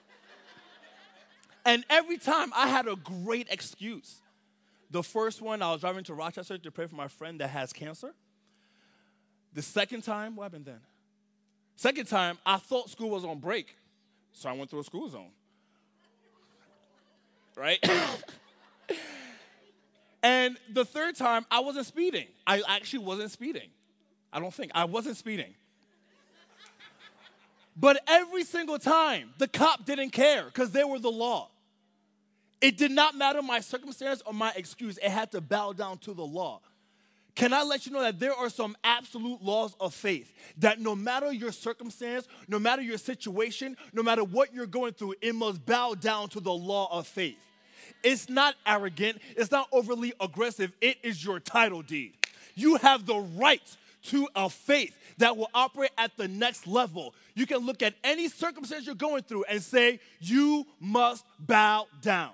And every time I had a great excuse. The first one, I was driving to Rochester to pray for my friend that has cancer. The second time, what happened then? Second time, I thought school was on break, so I went through a school zone. Right? And the third time, I wasn't speeding. I actually wasn't speeding. I don't think. I wasn't speeding. But every single time, the cop didn't care because they were the law. It did not matter my circumstance or my excuse. It had to bow down to the law. Can I let you know that there are some absolute laws of faith that no matter your circumstance, no matter your situation, no matter what you're going through, it must bow down to the law of faith. It's not arrogant. It's not overly aggressive. It is your title deed. You have the right to a faith that will operate at the next level. You can look at any circumstance you're going through and say, you must bow down.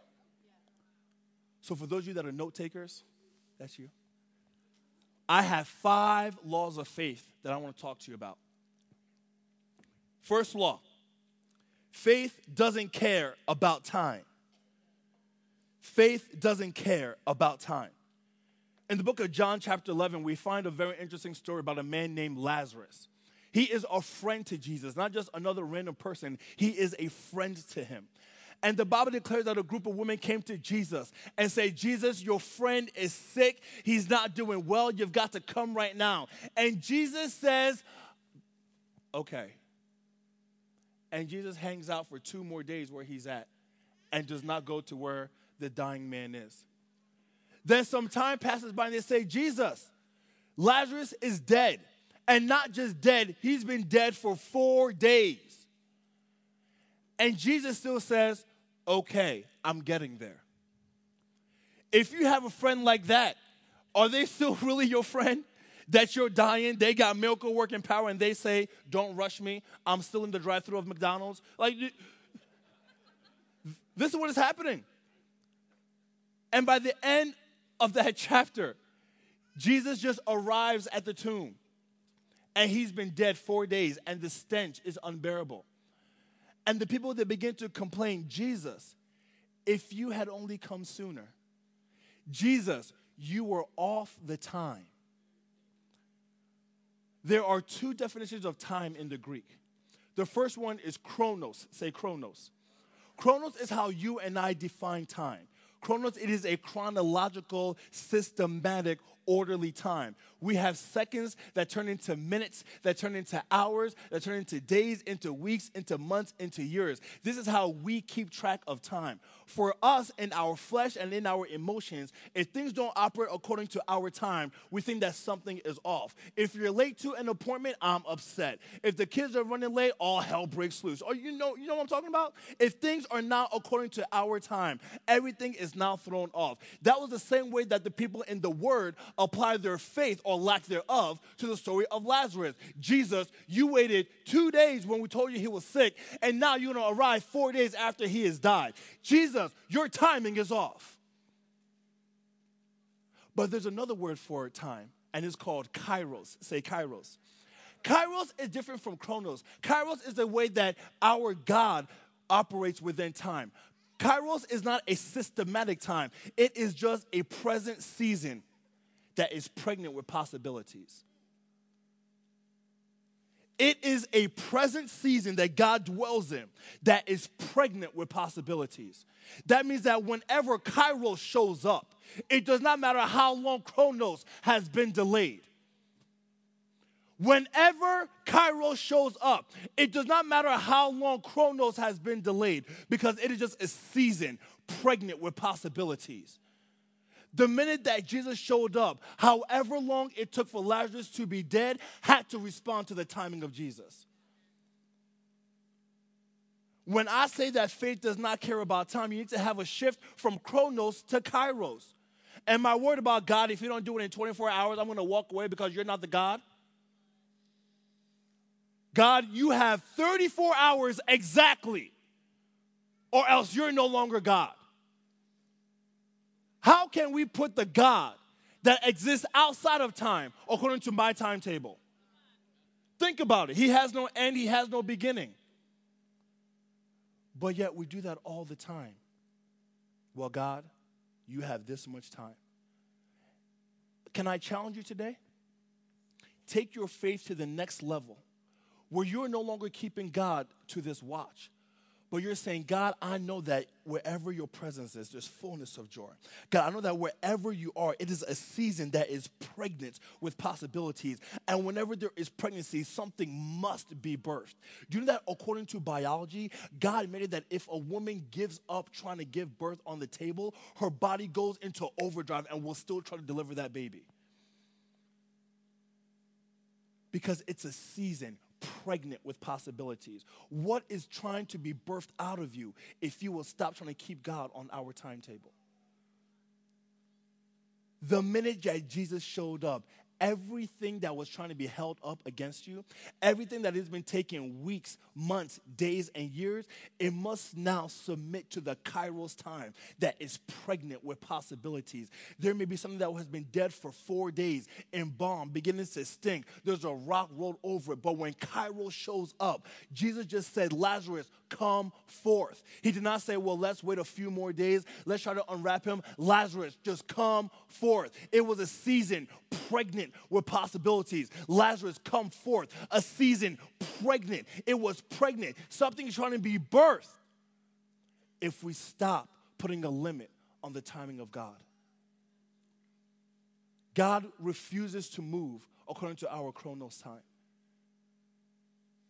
So for those of you that are note takers, that's you. I have five laws of faith that I want to talk to you about. First law, faith doesn't care about time. Faith doesn't care about time. In the book of John chapter eleven, we find a very interesting story about a man named Lazarus. He is a friend to Jesus, not just another random person. He is a friend to him. And the Bible declares that a group of women came to Jesus and said, Jesus, your friend is sick. He's not doing well. You've got to come right now. And Jesus says, okay. And Jesus hangs out for two more days where he's at and does not go to where the dying man is. Then some time passes by and they say, Jesus, Lazarus is dead. And not just dead, he's been dead for four days. And Jesus still says, okay, I'm getting there. If you have a friend like that, are they still really your friend? That you're dying, they got miracle working power, and they say, don't rush me, I'm still in the drive-thru of McDonald's. Like, this is what is happening. And by the end of that chapter, Jesus just arrives at the tomb. And he's been dead four days, and the stench is unbearable. And the people, they begin to complain, Jesus, if you had only come sooner. Jesus, you were off the time. There are two definitions of time in the Greek. The first one is chronos. Say chronos. Chronos is how you and I define time. Chronos, it is a chronological, systematic, orderly time. We have seconds that turn into minutes, that turn into hours, that turn into days, into weeks, into months, into years. This is how we keep track of time. For us, in our flesh and in our emotions, if things don't operate according to our time, we think that something is off. If you're late to an appointment, I'm upset. If the kids are running late, all hell breaks loose. Or you know, you know what I'm talking about? If things are not according to our time, everything is now thrown off. That was the same way that the people in the Word applied their faith or lack thereof to the story of Lazarus. Jesus, you waited two days when we told you he was sick, and now you're going to arrive four days after he has died. Jesus, your timing is off. But there's another word for time, and it's called kairos. Say kairos. Kairos is different from chronos. Kairos is the way that our God operates within time. Kairos is not a systematic time. It is just a present season that is pregnant with possibilities. It is a present season that God dwells in that is pregnant with possibilities. That means that whenever Kairos shows up, it does not matter how long Chronos has been delayed. Whenever Kairos shows up, it does not matter how long Chronos has been delayed, because it is just a season pregnant with possibilities. The minute that Jesus showed up, however long it took for Lazarus to be dead, had to respond to the timing of Jesus. When I say that faith does not care about time, you need to have a shift from Chronos to Kairos. Am I worried about God? If you don't do it in twenty-four hours, I'm going to walk away because you're not the God? God, you have thirty-four hours exactly, or else you're no longer God. How can we put the God that exists outside of time according to my timetable? Think about it. He has no end. He has no beginning. But yet we do that all the time. Well, God, you have this much time. Can I challenge you today? Take your faith to the next level, where you're no longer keeping God to this watch, but you're saying, God, I know that wherever your presence is, there's fullness of joy. God, I know that wherever you are, it is a season that is pregnant with possibilities. And whenever there is pregnancy, something must be birthed. Do you know that according to biology, God made it that if a woman gives up trying to give birth on the table, her body goes into overdrive and will still try to deliver that baby. Because it's a season pregnant with possibilities. What is trying to be birthed out of you if you will stop trying to keep God on our timetable? The minute that Jesus showed up, everything that was trying to be held up against you, everything that has been taking weeks, months, days, and years, it must now submit to the Kairos time that is pregnant with possibilities. There may be something that has been dead for four days, embalmed, beginning to stink. There's a rock rolled over it. But when Kairos shows up, Jesus just said, Lazarus, come forth. He did not say, well, let's wait a few more days. Let's try to unwrap him. Lazarus, just come forth. It was a season pregnant with possibilities. Lazarus, come forth. A season pregnant. It was pregnant. Something trying to be birthed. If we stop putting a limit on the timing of God. God refuses to move according to our Chronos time.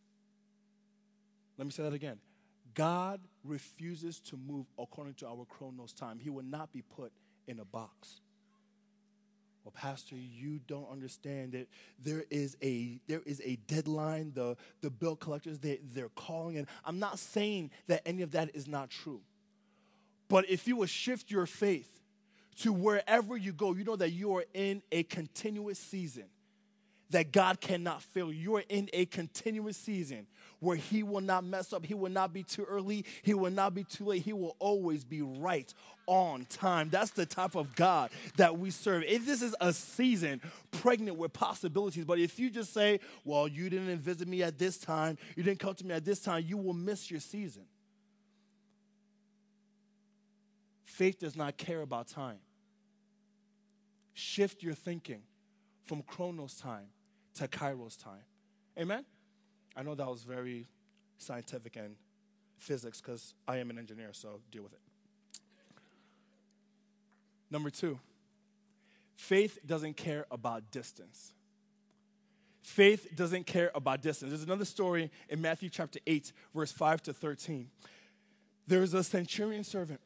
Let me say that again. God refuses to move according to our chronos time. He will not be put in a box. Well, Pastor, you don't understand that there is a there is a deadline. The, the bill collectors, they, they're calling. And I'm not saying that any of that is not true. But if you will shift your faith to wherever you go, you know that you are in a continuous season that God cannot fail. You are in a continuous season where he will not mess up. He will not be too early. He will not be too late. He will always be right on time. That's the type of God that we serve. If this is a season pregnant with possibilities, but if you just say, well, you didn't visit me at this time, you didn't come to me at this time, you will miss your season. Faith does not care about time. Shift your thinking from Chronos time to Kairos time. Amen? I know that was very scientific and physics because I am an engineer, so deal with it. Number two, faith doesn't care about distance. Faith doesn't care about distance. There's another story in Matthew chapter eight, verse five to thirteen. There's a centurion servant,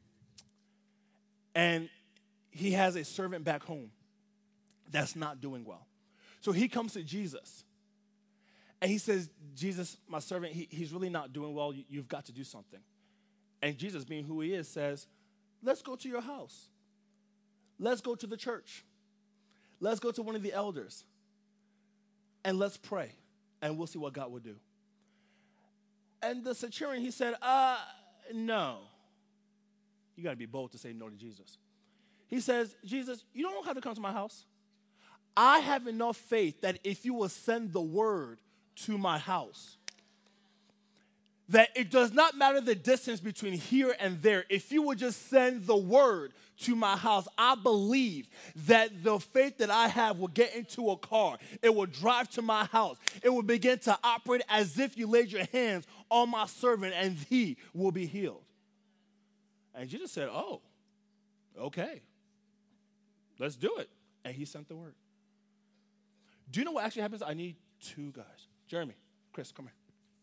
and he has a servant back home that's not doing well. So he comes to Jesus, and he says, Jesus, my servant, he, he's really not doing well. You, you've got to do something. And Jesus, being who he is, says, let's go to your house. Let's go to the church. Let's go to one of the elders, and let's pray, and we'll see what God will do. And the centurion, he said, uh, no. You got to be bold to say no to Jesus. He says, Jesus, you don't have to come to my house. I have enough faith that if you will send the word to my house, that it does not matter the distance between here and there. If you will just send the word to my house, I believe that the faith that I have will get into a car. It will drive to my house. It will begin to operate as if you laid your hands on my servant and he will be healed. And Jesus said, oh, okay, let's do it. And he sent the word. Do you know what actually happens? I need two guys. Jeremy, Chris, come here.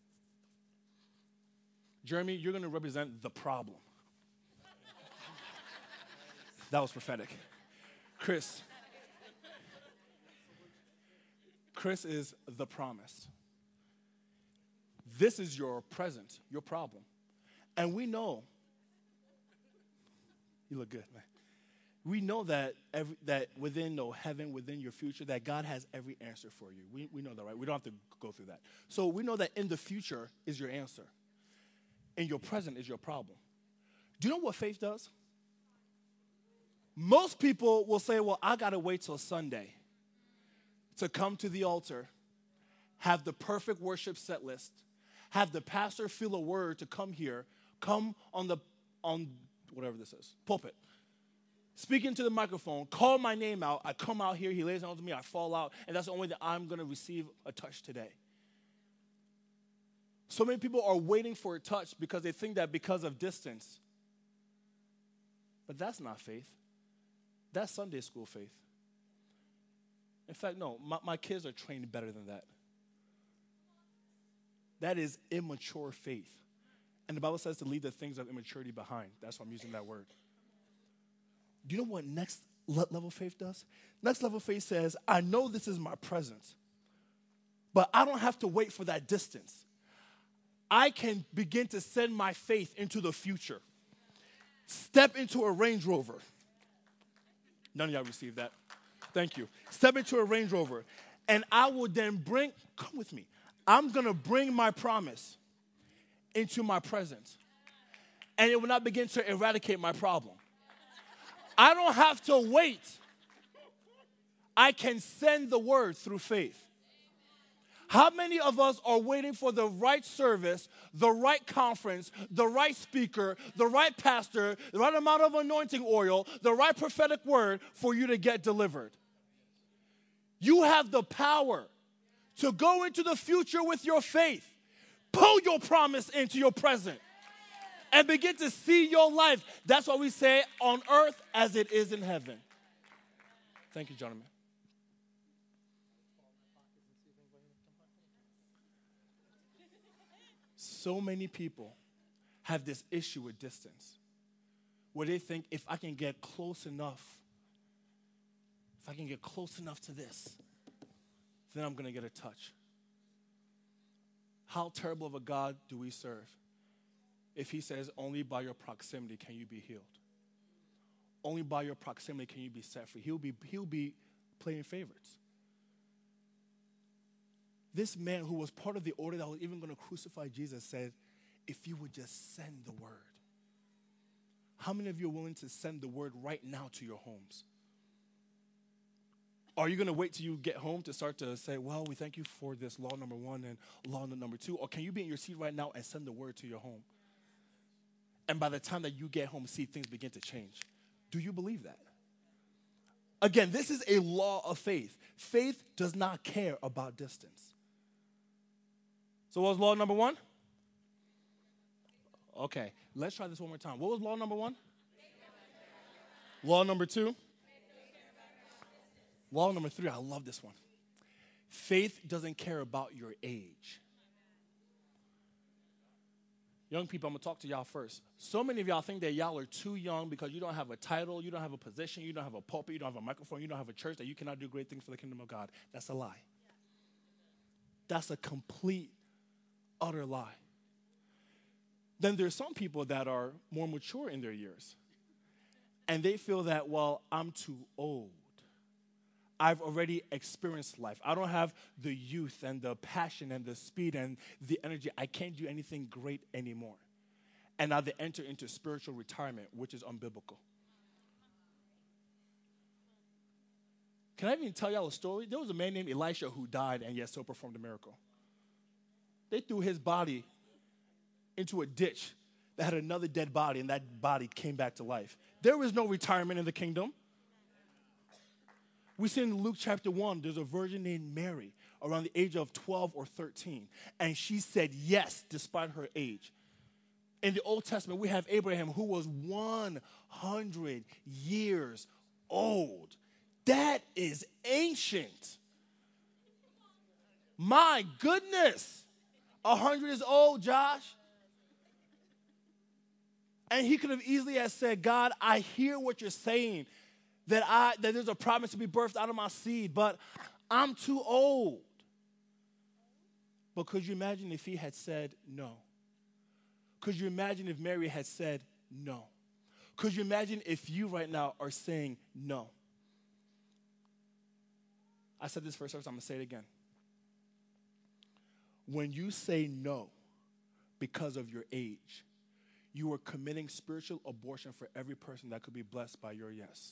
Jeremy, you're going to represent the problem. That was prophetic. Chris. Chris is the promise. This is your present, your problem. And we know, you look good, man. We know that every, that within no heaven, within your future, that God has every answer for you. We, we know that, right? We don't have to go through that. So we know that in the future is your answer. In your present is your problem. Do you know what faith does? Most people will say, well, I got to wait till Sunday to come to the altar, have the perfect worship set list, have the pastor feel a word to come here, come on the, on whatever this is, pulpit, speak into the microphone, call my name out, I come out here, he lays hands on me, I fall out, and that's the only way that I'm going to receive a touch today. So many people are waiting for a touch because they think that because of distance. But that's not faith. That's Sunday school faith. In fact, no, my, my kids are trained better than that. That is immature faith. And the Bible says to leave the things of immaturity behind. That's why I'm using that word. Do you know what next level faith does? Next level faith says, I know this is my present, but I don't have to wait for that distance. I can begin to send my faith into the future. Step into a Range Rover. None of y'all received that. Thank you. Step into a Range Rover. And I will then bring, come with me. I'm going to bring my promise into my present. And it will not begin to eradicate my problem. I don't have to wait. I can send the word through faith. How many of us are waiting for the right service, the right conference, the right speaker, the right pastor, the right amount of anointing oil, the right prophetic word for you to get delivered? You have the power to go into the future with your faith. Pull your promise into your present and begin to see your life. That's why we say on earth as it is in heaven. Thank you, gentlemen. So So many people have this issue with distance, where they think if I can get close enough, if I can get close enough to this, then I'm going to get a touch. How terrible of a God do we serve if he says only by your proximity can you be healed? Only by your proximity can you be set free. He'll be, he'll be playing favorites. This man who was part of the order that was even going to crucify Jesus said, if you would just send the word. How many of you are willing to send the word right now to your homes? Are you going to wait till you get home to start to say, well, we thank you for this law number one and law number two? Or can you be in your seat right now and send the word to your home? And by the time that you get home, see things begin to change. Do you believe that? Again, this is a law of faith. Faith does not care about distance. So what was law number one? Okay, let's try this one more time. What was law number one? Law number two? Law number three, I love this one. Faith doesn't care about your age. Young people, I'm going to talk to y'all first. So many of y'all think that y'all are too young because you don't have a title, you don't have a position, you don't have a pulpit, you don't have a microphone, you don't have a church, that you cannot do great things for the kingdom of God. That's a lie. That's a complete, utter lie. Then there's some people that are more mature in their years. And they feel that, well, I'm too old. I've already experienced life. I don't have the youth and the passion and the speed and the energy. I can't do anything great anymore. And now they enter into spiritual retirement, which is unbiblical. Can I even tell y'all a story? There was a man named Elisha who died and yet still performed a miracle. They threw his body into a ditch that had another dead body, and that body came back to life. There was no retirement in the kingdom. We see in Luke chapter one, there's a virgin named Mary around the age of twelve or thirteen. And she said yes, despite her age. In the Old Testament, we have Abraham, who was one hundred years old. That is ancient. My goodness. one hundred is old, Josh. And he could have easily have said, God, I hear what you're saying. That I that there's a promise to be birthed out of my seed, but I'm too old. But could you imagine if he had said no? Could you imagine if Mary had said no? Could you imagine if you right now are saying no? I said this first service, I'm going to say it again. When you say no because of your age, you are committing spiritual abortion for every person that could be blessed by your yes.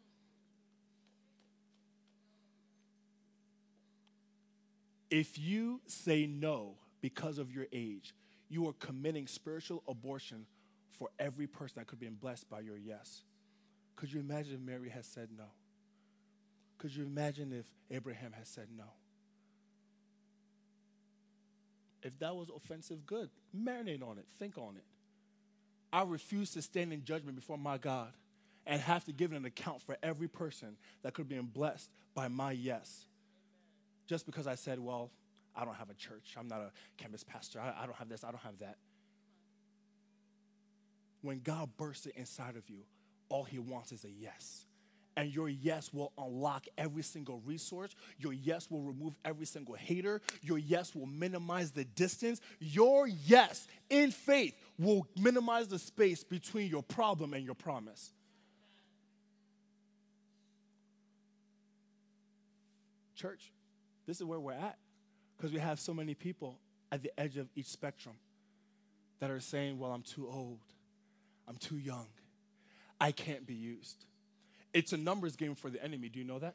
If you say no because of your age, you are committing spiritual abortion for every person that could be blessed by your yes. Could you imagine if Mary had said no? Could you imagine if Abraham had said no? If that was offensive, good. Marinate on it. Think on it. I refuse to stand in judgment before my God and have to give an account for every person that could be blessed by my yes. Just because I said, well, I don't have a church. I'm not a campus pastor. I, I don't have this. I don't have that. When God bursts it inside of you, all he wants is a yes. And your yes will unlock every single resource. Your yes will remove every single hater. Your yes will minimize the distance. Your yes in faith will minimize the space between your problem and your promise. Church, this is where we're at, because we have so many people at the edge of each spectrum that are saying, well, I'm too old. I'm too young. I can't be used. It's a numbers game for the enemy. Do you know that?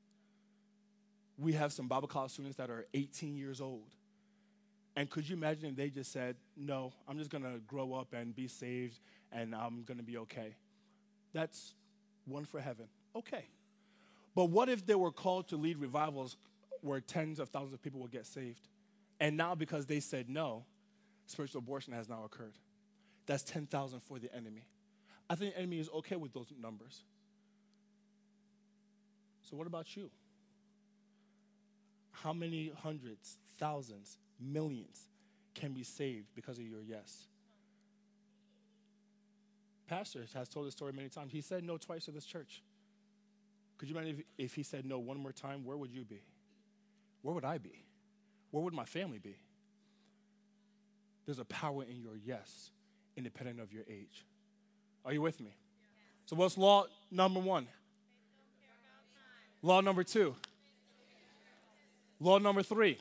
We have some Bible college students that are eighteen years old. And could you imagine if they just said, no, I'm just going to grow up and be saved and I'm going to be okay? That's one for heaven. Okay. But what if they were called to lead revivals where tens of thousands of people will get saved? And now because they said no, spiritual abortion has now occurred. That's ten thousand for the enemy. I think the enemy is okay with those numbers. So what about you? How many hundreds, thousands, millions can be saved because of your yes. Pastor has told this story many times. He said no twice to this church. Could you imagine if, if he said no one more time? Where would you be? Where would I be? Where would my family be? There's a power in your yes, independent of your age. Are you with me? So what's law number one? Law number two. Law number three.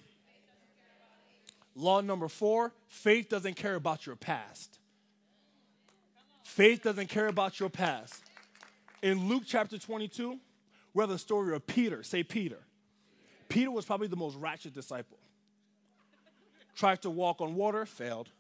Law number four, faith doesn't care about your past. Faith doesn't care about your past. In Luke chapter twenty-two, we have the story of Peter. Say Peter. Peter was probably the most ratchet disciple. Tried to walk on water, failed.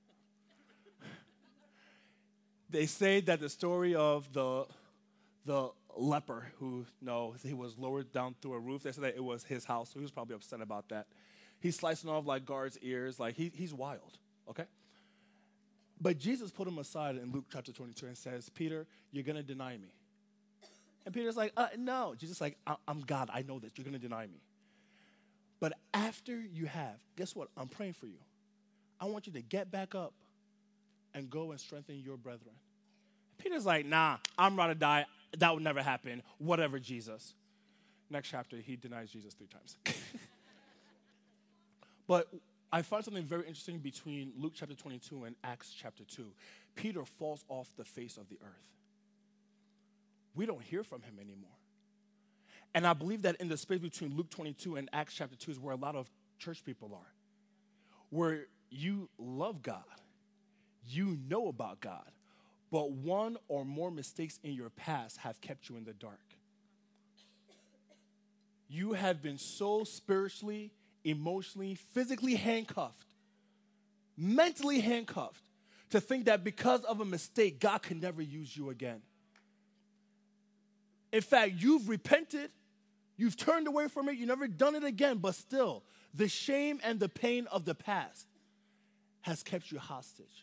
They say that the story of the, the leper who, no, he was lowered down through a roof. They said that it was his house, so he was probably upset about that. He's slicing off like guards' ears. Like he, he's wild, okay? But Jesus put him aside in Luke chapter twenty-two and says, Peter, you're going to deny me. And Peter's like, uh, no. Jesus is like, I'm God. I know this. You're going to deny me. But after you have, guess what? I'm praying for you. I want you to get back up and go and strengthen your brethren. Peter's like, nah, I'm about to die. That would never happen. Whatever, Jesus. Next chapter, he denies Jesus three times. But I find something very interesting between Luke chapter twenty-two and Acts chapter two. Peter falls off the face of the earth. We don't hear from him anymore. And I believe that in the space between Luke twenty-two and Acts chapter two is where a lot of church people are. Where you love God, you know about God, but one or more mistakes in your past have kept you in the dark. You have been so spiritually, emotionally, physically handcuffed, mentally handcuffed, to think that because of a mistake, God can never use you again. In fact, you've repented, you've turned away from it, you've never done it again, but still, the shame and the pain of the past has kept you hostage.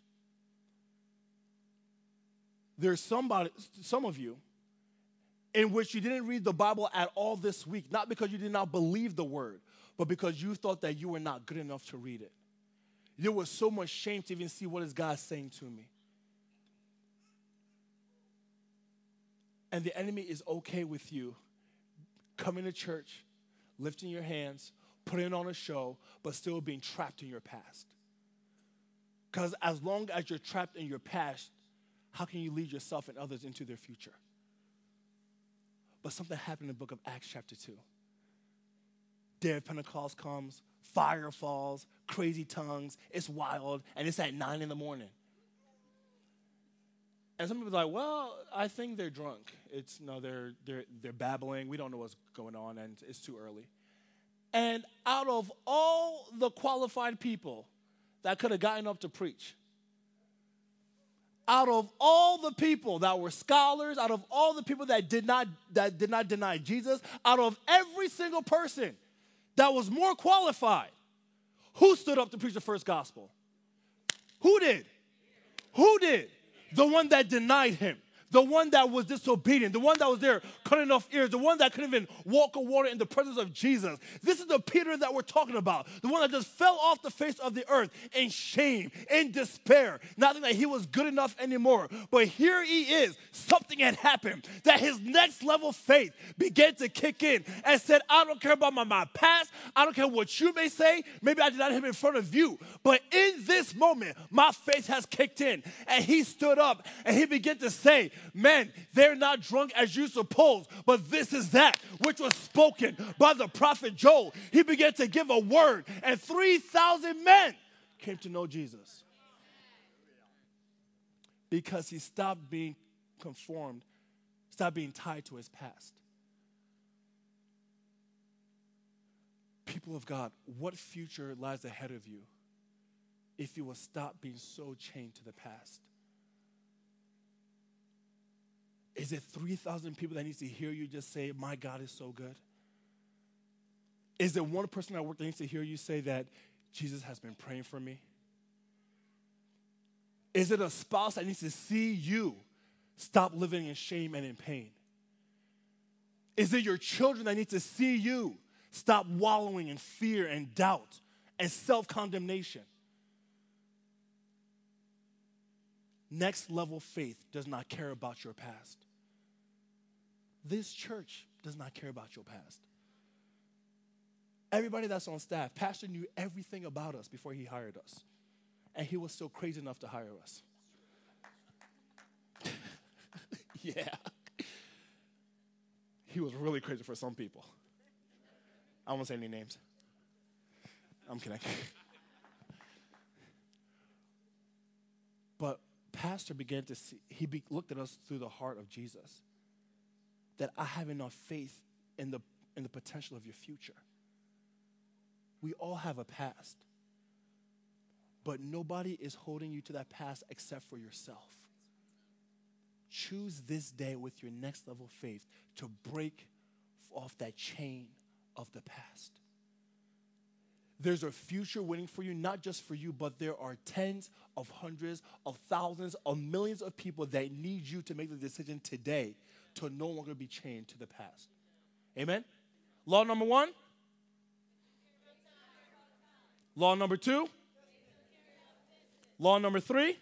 There's somebody, some of you, in which you didn't read the Bible at all this week, not because you did not believe the word, but because you thought that you were not good enough to read it. There was so much shame to even see what is God saying to me. And the enemy is okay with you coming to church, lifting your hands, putting on a show, but still being trapped in your past. Because as long as you're trapped in your past, how can you lead yourself and others into their future? But something happened in the book of Acts chapter two. Day of Pentecost comes, fire falls, crazy tongues, it's wild, and it's at nine in the morning. And some people are like, well, I think they're drunk. It's no, they're they're they're babbling. We don't know what's going on, and it's too early. And out of all the qualified people that could have gotten up to preach, out of all the people that were scholars, out of all the people that did not that did not deny Jesus, out of every single person that was more qualified, who stood up to preach the first gospel? Who did? Who did? The one that denied him. The one that was disobedient, the one that was there cutting off ears, the one that couldn't even walk on water in the presence of Jesus. This is the Peter that we're talking about, the one that just fell off the face of the earth in shame, in despair, not thinking that he was good enough anymore. But here he is, something had happened, that his next level faith began to kick in and said, I don't care about my, my past, I don't care what you may say, maybe I did not hit him in front of you, but in this moment, my faith has kicked in, and he stood up and he began to say, men, they're not drunk as you suppose, but this is that which was spoken by the prophet Joel. He began to give a word, and three thousand men came to know Jesus because he stopped being conformed, stopped being tied to his past. People of God, what future lies ahead of you if you will stop being so chained to the past? Is it three thousand people that needs to hear you just say, my God is so good? Is it one person at work that needs to hear you say that Jesus has been praying for me? Is it a spouse that needs to see you stop living in shame and in pain? Is it your children that need to see you stop wallowing in fear and doubt and self-condemnation? Next level faith does not care about your past. This church does not care about your past. Everybody that's on staff, Pastor knew everything about us before he hired us. And he was still crazy enough to hire us. Yeah. He was really crazy for some people. I won't say any names. I'm kidding. But Pastor began to see, he be, looked at us through the heart of Jesus. That I have enough faith in the, in the potential of your future. We all have a past. But nobody is holding you to that past except for yourself. Choose this day with your next level of faith to break off that chain of the past. There's a future waiting for you, not just for you, but there are tens of hundreds of thousands of millions of people that need you to make the decision today to no longer be chained to the past. Amen? Law number one. Law number two. Law number three.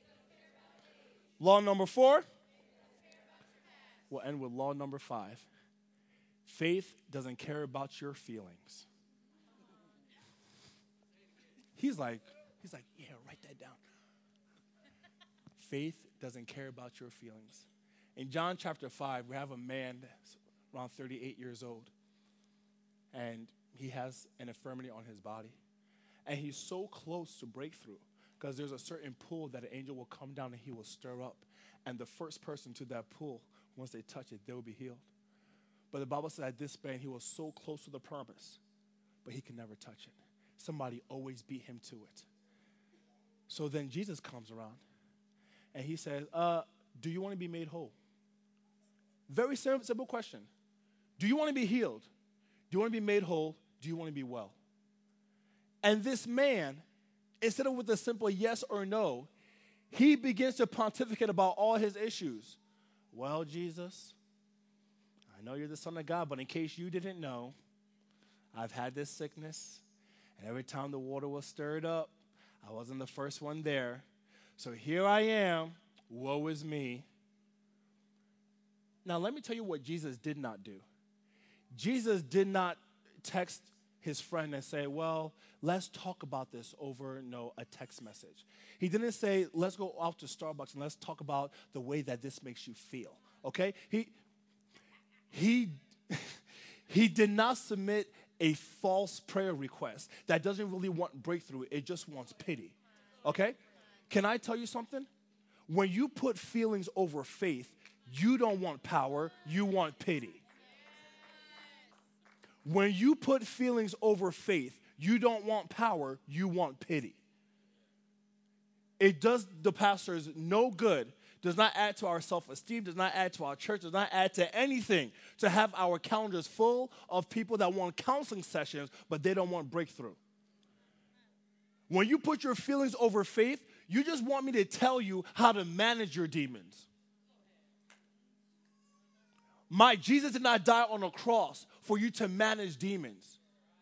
Law number four. We'll end with law number five. Faith doesn't care about your feelings. He's like, he's like, yeah, write that down. Faith doesn't care about your feelings. In John chapter five, we have a man that's around thirty-eight years old. And he has an infirmity on his body. And he's so close to breakthrough because there's a certain pool that an angel will come down and he will stir up. And the first person to that pool, once they touch it, they will be healed. But the Bible says at this man, he was so close to the promise, but he could never touch it. Somebody always beat him to it. So then Jesus comes around, and he says, uh, do you want to be made whole? Very simple, simple question. Do you want to be healed? Do you want to be made whole? Do you want to be well? And this man, instead of with a simple yes or no, he begins to pontificate about all his issues. Well, Jesus, I know you're the Son of God, but in case you didn't know, I've had this sickness, and every time the water was stirred up, I wasn't the first one there. So here I am, woe is me. Now, let me tell you what Jesus did not do. Jesus did not text his friend and say, well, let's talk about this over, no, a text message. He didn't say, let's go out to Starbucks and let's talk about the way that this makes you feel, okay? He, he, he did not submit a false prayer request that doesn't really want breakthrough. It just wants pity, okay? Can I tell you something? When you put feelings over faith, you don't want power, you want pity. When you put feelings over faith, you don't want power, you want pity. It does the pastors no good, does not add to our self-esteem, does not add to our church, does not add to anything to have our calendars full of people that want counseling sessions, but they don't want breakthrough. When you put your feelings over faith, you just want me to tell you how to manage your demons. My Jesus did not die on a cross for you to manage demons.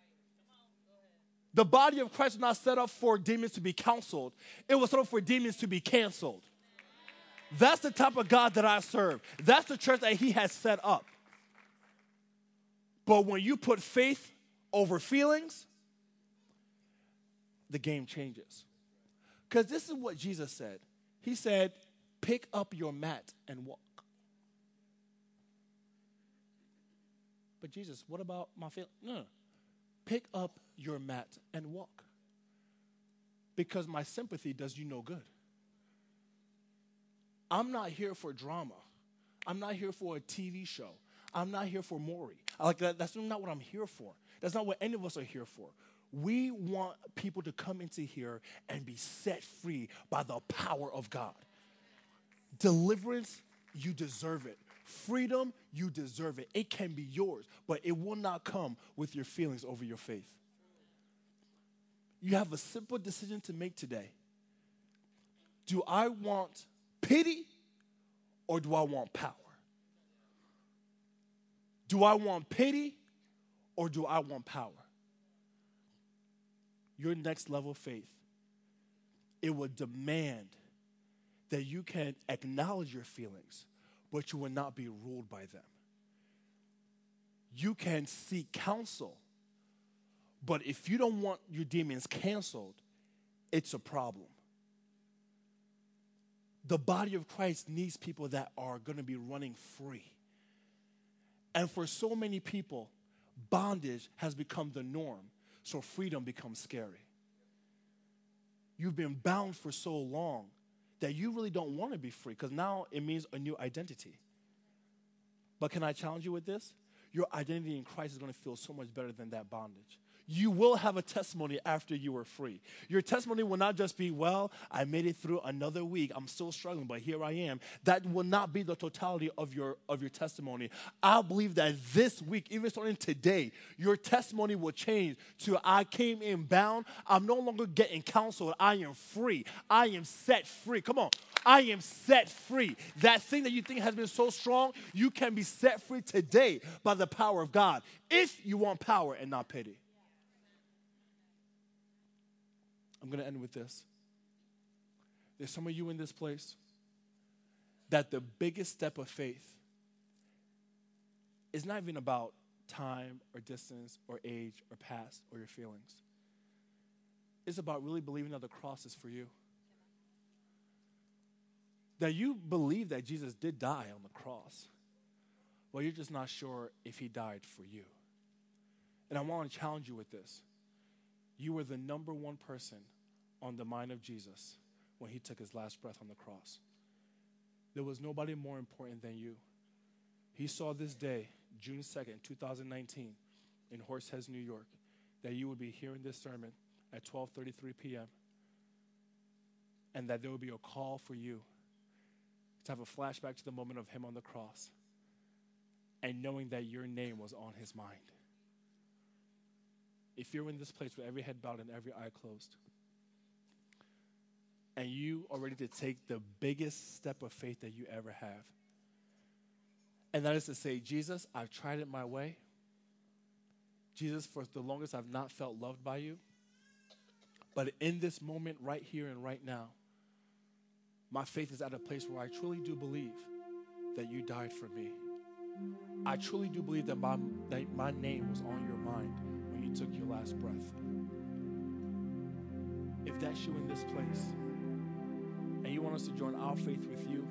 The body of Christ was not set up for demons to be counseled. It was set up for demons to be canceled. That's the type of God that I serve. That's the church that he has set up. But when you put faith over feelings, the game changes. Because this is what Jesus said. He said, pick up your mat and walk. But Jesus, what about my feelings? No, no. Pick up your mat and walk. Because my sympathy does you no good. I'm not here for drama. I'm not here for a T V show. I'm not here for Maury. Like that, that's not what I'm here for. That's not what any of us are here for. We want people to come into here and be set free by the power of God. Deliverance, you deserve it. Freedom, you deserve it. It can be yours, but it will not come with your feelings over your faith. You have a simple decision to make today. Do I want pity or do I want power? Do I want pity or do I want power? Your next level of faith, it will demand that you can acknowledge your feelings, but you will not be ruled by them. You can seek counsel, but if you don't want your demons canceled, it's a problem. The body of Christ needs people that are going to be running free. And for so many people, bondage has become the norm, so freedom becomes scary. You've been bound for so long that you really don't want to be free, because now it means a new identity. But can I challenge you with this? Your identity in Christ is going to feel so much better than that bondage. You will have a testimony after you are free. Your testimony will not just be, well, I made it through another week. I'm still struggling, but here I am. That will not be the totality of your, of your testimony. I believe that this week, even starting today, your testimony will change to, I came in bound. I'm no longer getting counseled. I am free. I am set free. Come on. I am set free. That thing that you think has been so strong, you can be set free today by the power of God, if you want power and not pity. I'm going to end with this. There's some of you in this place that the biggest step of faith is not even about time or distance or age or past or your feelings. It's about really believing that the cross is for you. That you believe that Jesus did die on the cross, but you're just not sure if he died for you. And I want to challenge you with this. You were the number one person on the mind of Jesus when he took his last breath on the cross. There was nobody more important than you. He saw this day, June second, twenty nineteen, in Horseheads, New York, that you would be hearing this sermon at twelve thirty-three p.m. and that there would be a call for you to have a flashback to the moment of him on the cross and knowing that your name was on his mind. If you're in this place with every head bowed and every eye closed, and you are ready to take the biggest step of faith that you ever have, and that is to say, Jesus, I've tried it my way. Jesus, for the longest I've not felt loved by you. But in this moment, right here and right now, my faith is at a place where I truly do believe that you died for me. I truly do believe that my, that my name was on your mind when you took your last breath. If that's you in this place, and you want us to join our faith with you,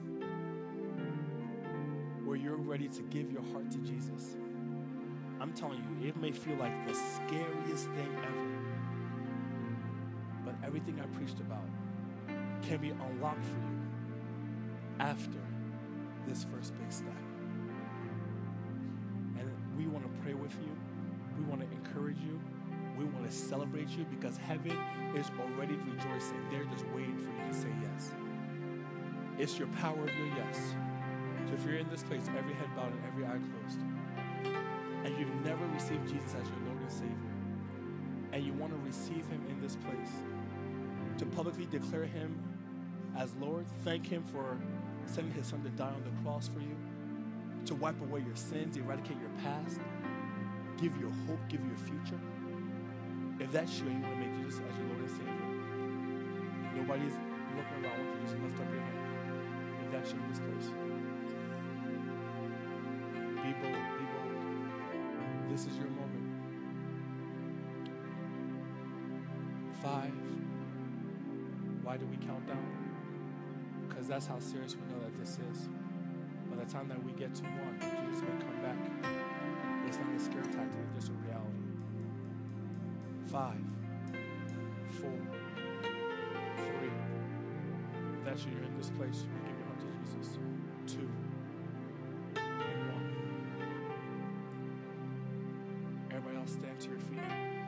where you're ready to give your heart to Jesus, I'm telling you, it may feel like the scariest thing ever, but everything I preached about can be unlocked for you after this first big step. And we want to pray with you. We want to encourage you. We want to celebrate you, because heaven is already rejoicing. They're just waiting for you to say yes. It's your power of your yes. So if you're in this place, every head bowed and every eye closed, and you've never received Jesus as your Lord and Savior, and you want to receive him in this place, to publicly declare him as Lord, thank him for sending his son to die on the cross for you, to wipe away your sins, eradicate your past, give you a hope, give you a future. If that's you and you want to make Jesus as your Lord and Savior, nobody's looking around. I want you to just lift up your hand. If that's you in this place, be bold, be bold. This is your moment. Five. Why do we count down? Because that's how serious we know that this is. By the time that we get to one, Jesus may come back. It's not a scare tactic, it's just a reality. Five, four, three. If that's you, you're in this place, you give your heart to Jesus. Two, and one. Everybody else stand to your feet.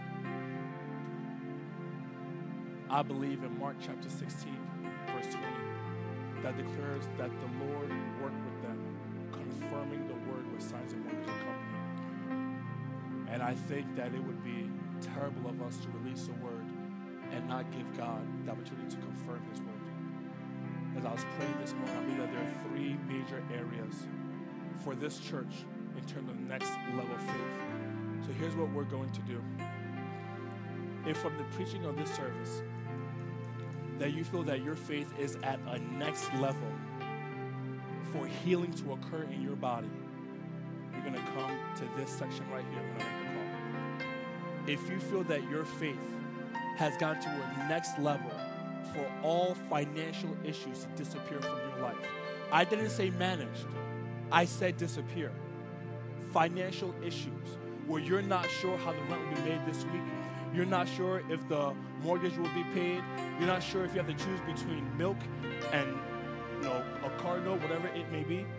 I believe in Mark chapter sixteen, verse twenty, that declares that the Lord worked with them, confirming the word with signs and wonders accompanying. And I think that it would be terrible of us to release a word and not give God the opportunity to confirm his word. As I was praying this morning, I believe that there are three major areas for this church in terms of next level faith. So here's what we're going to do. If from the preaching of this service, that you feel that your faith is at a next level for healing to occur in your body, you're going to come to this section right here when I make the call. If you feel that your faith has gone to a next level for all financial issues to disappear from your life, I didn't say managed, I said disappear. Financial issues where you're not sure how the rent will be made this week, you're not sure if the mortgage will be paid, you're not sure if you have to choose between milk and, you know, a car note, whatever it may be.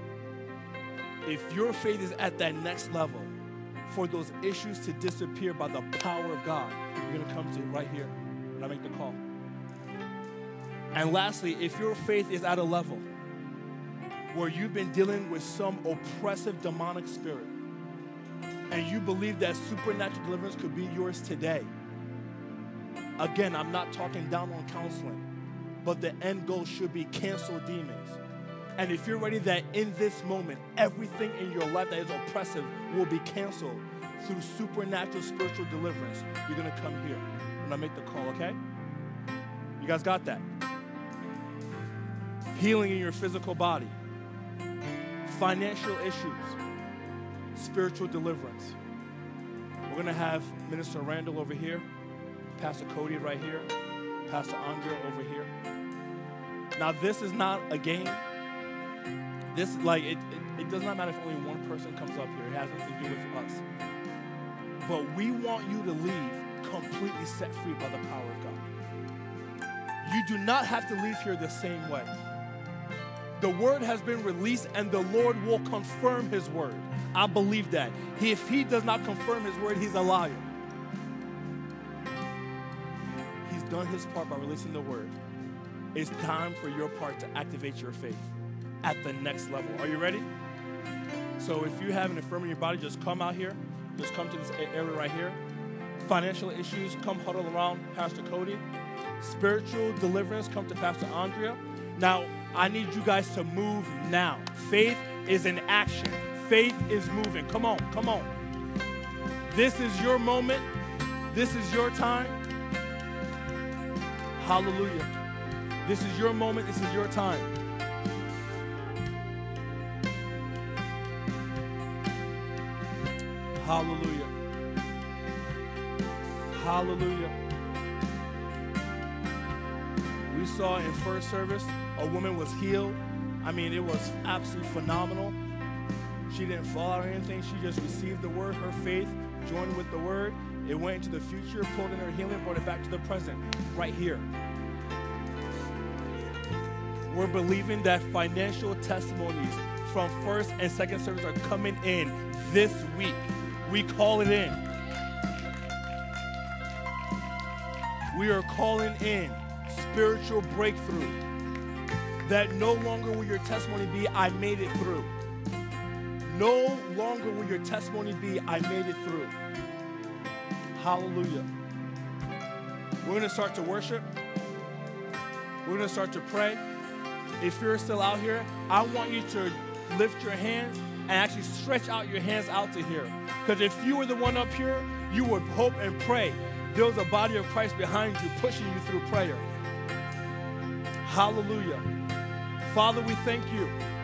If your faith is at that next level for those issues to disappear by the power of God, you're going to come to right here when I make the call. And lastly, if your faith is at a level where you've been dealing with some oppressive demonic spirit and you believe that supernatural deliverance could be yours today, again, I'm not talking down on counseling, but the end goal should be cancel demons. And if you're ready that in this moment, everything in your life that is oppressive will be canceled through supernatural spiritual deliverance, you're going to come here when I make the call, okay? You guys got that? Healing in your physical body, financial issues, spiritual deliverance. We're going to have Minister Randall over here, Pastor Cody right here, Pastor Andrea over here. Now, this is not a game. This, like, it, it, it does not matter if only one person comes up here. It has nothing to do with us. But we want you to leave completely set free by the power of God. You do not have to leave here the same way. The word has been released and the Lord will confirm his word. I believe that. He, if he does not confirm his word, he's a liar. He's done his part by releasing the word. It's time for your part to activate your faith at the next level. Are you ready? So if you have an infirmity in your body, just come out here. Just come to this area right here. Financial issues, come huddle around Pastor Cody. Spiritual deliverance, come to Pastor Andrea. Now, I need you guys to move now. Faith is in action. Faith is moving. Come on, come on. This is your moment. This is your time. Hallelujah. This is your moment. This is your time. Hallelujah. Hallelujah. We saw in first service, a woman was healed. I mean, it was absolutely phenomenal. She didn't fall out or anything. She just received the word, her faith, joined with the word. It went into the future, pulled in her healing, brought it back to the present, right here. We're believing that financial testimonies from first and second service are coming in this week. We call it in. We are calling in spiritual breakthrough. That no longer will your testimony be, I made it through. No longer will your testimony be, I made it through. Hallelujah. We're going to start to worship. We're going to start to pray. If you're still out here, I want you to lift your hands and actually stretch out your hands out to here. Because if you were the one up here, you would hope and pray. There was a body of Christ behind you pushing you through prayer. Hallelujah. Father, we thank you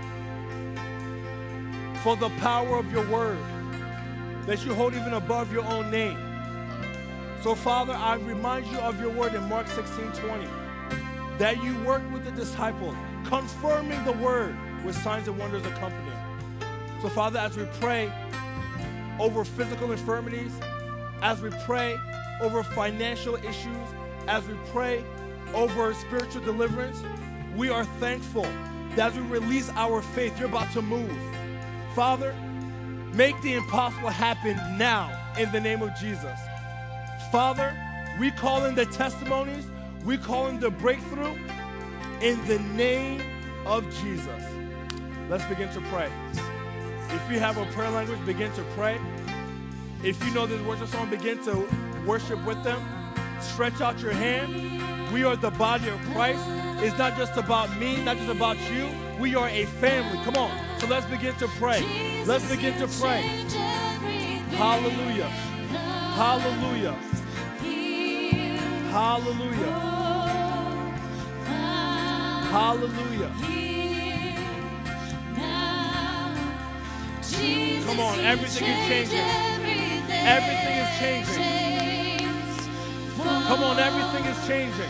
for the power of your word that you hold even above your own name. So, Father, I remind you of your word in Mark sixteen twenty, that you worked with the disciples, confirming the word with signs and wonders accompanying. So, Father, as we pray over physical infirmities, as we pray over financial issues, as we pray over spiritual deliverance, we are thankful that as we release our faith, you're about to move. Father, make the impossible happen now in the name of Jesus. Father, we call in the testimonies, we call in the breakthrough in the name of Jesus. Let's begin to pray. If you have a prayer language, begin to pray. If you know this worship song, begin to worship with them. Stretch out your hand. We are the body of Christ. It's not just about me, not just about you. We are a family. Come on. So let's begin to pray. Let's begin to pray. Hallelujah. Hallelujah. Hallelujah. Hallelujah. Come on, everything is changing. Everything is changing. Come on, everything is changing.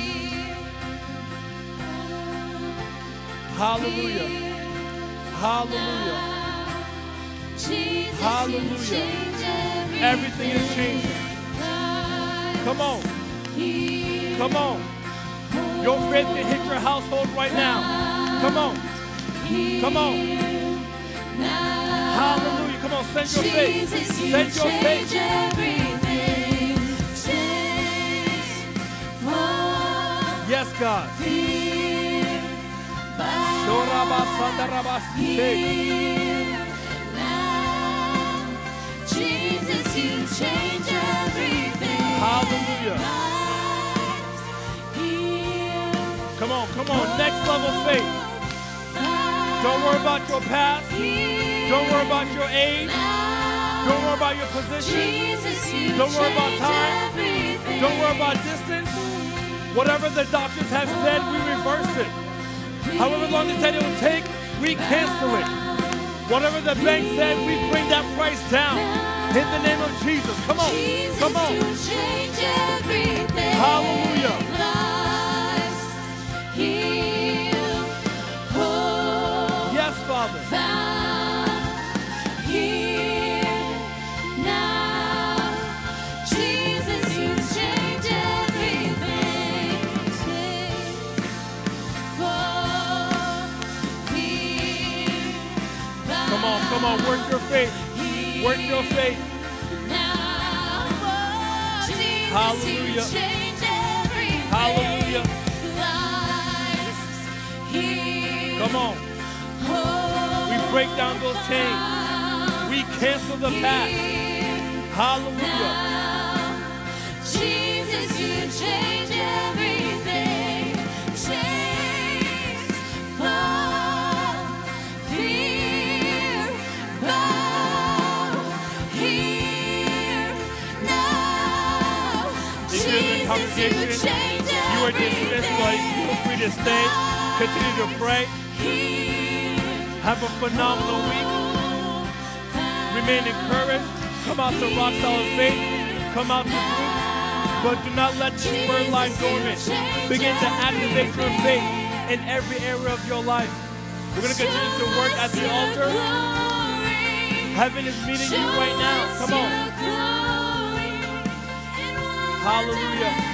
Hallelujah. Hallelujah. Hallelujah. Everything is changing. Come on. Come on. Your faith can hit your household right now. Come on. Come on. Hallelujah. Come on, send your faith. Send your faith. Yes, God. Jesus, you change everything. Hallelujah. Come on, come on. Next level faith. Don't worry about your past. Don't worry about your age. Don't worry about your position. Don't worry about time. Don't worry about distance. Whatever the doctors have said, we reverse it. However long they said it will take, we cancel it. Whatever the bank said, we bring that price down. In the name of Jesus. Come on. Come on. Hallelujah. Yes, Father. Come on, come on, work your faith. Work your faith. Hallelujah. Hallelujah. Come on. We break down those chains. We cancel the past. Hallelujah. Jesus, you change everything. Chains fall, fear bow, here now. If you're in the congregation, you are dismissed, but feel free to stay. Continue to pray. Have a phenomenal week. Remain encouraged. Come out to Rock Solid Faith. Come out to groups. But do not let this burn line dormant. Begin to activate your faith in every area of your life. We're going to continue to work at the altar. Heaven is meeting you right now. Come on. Hallelujah.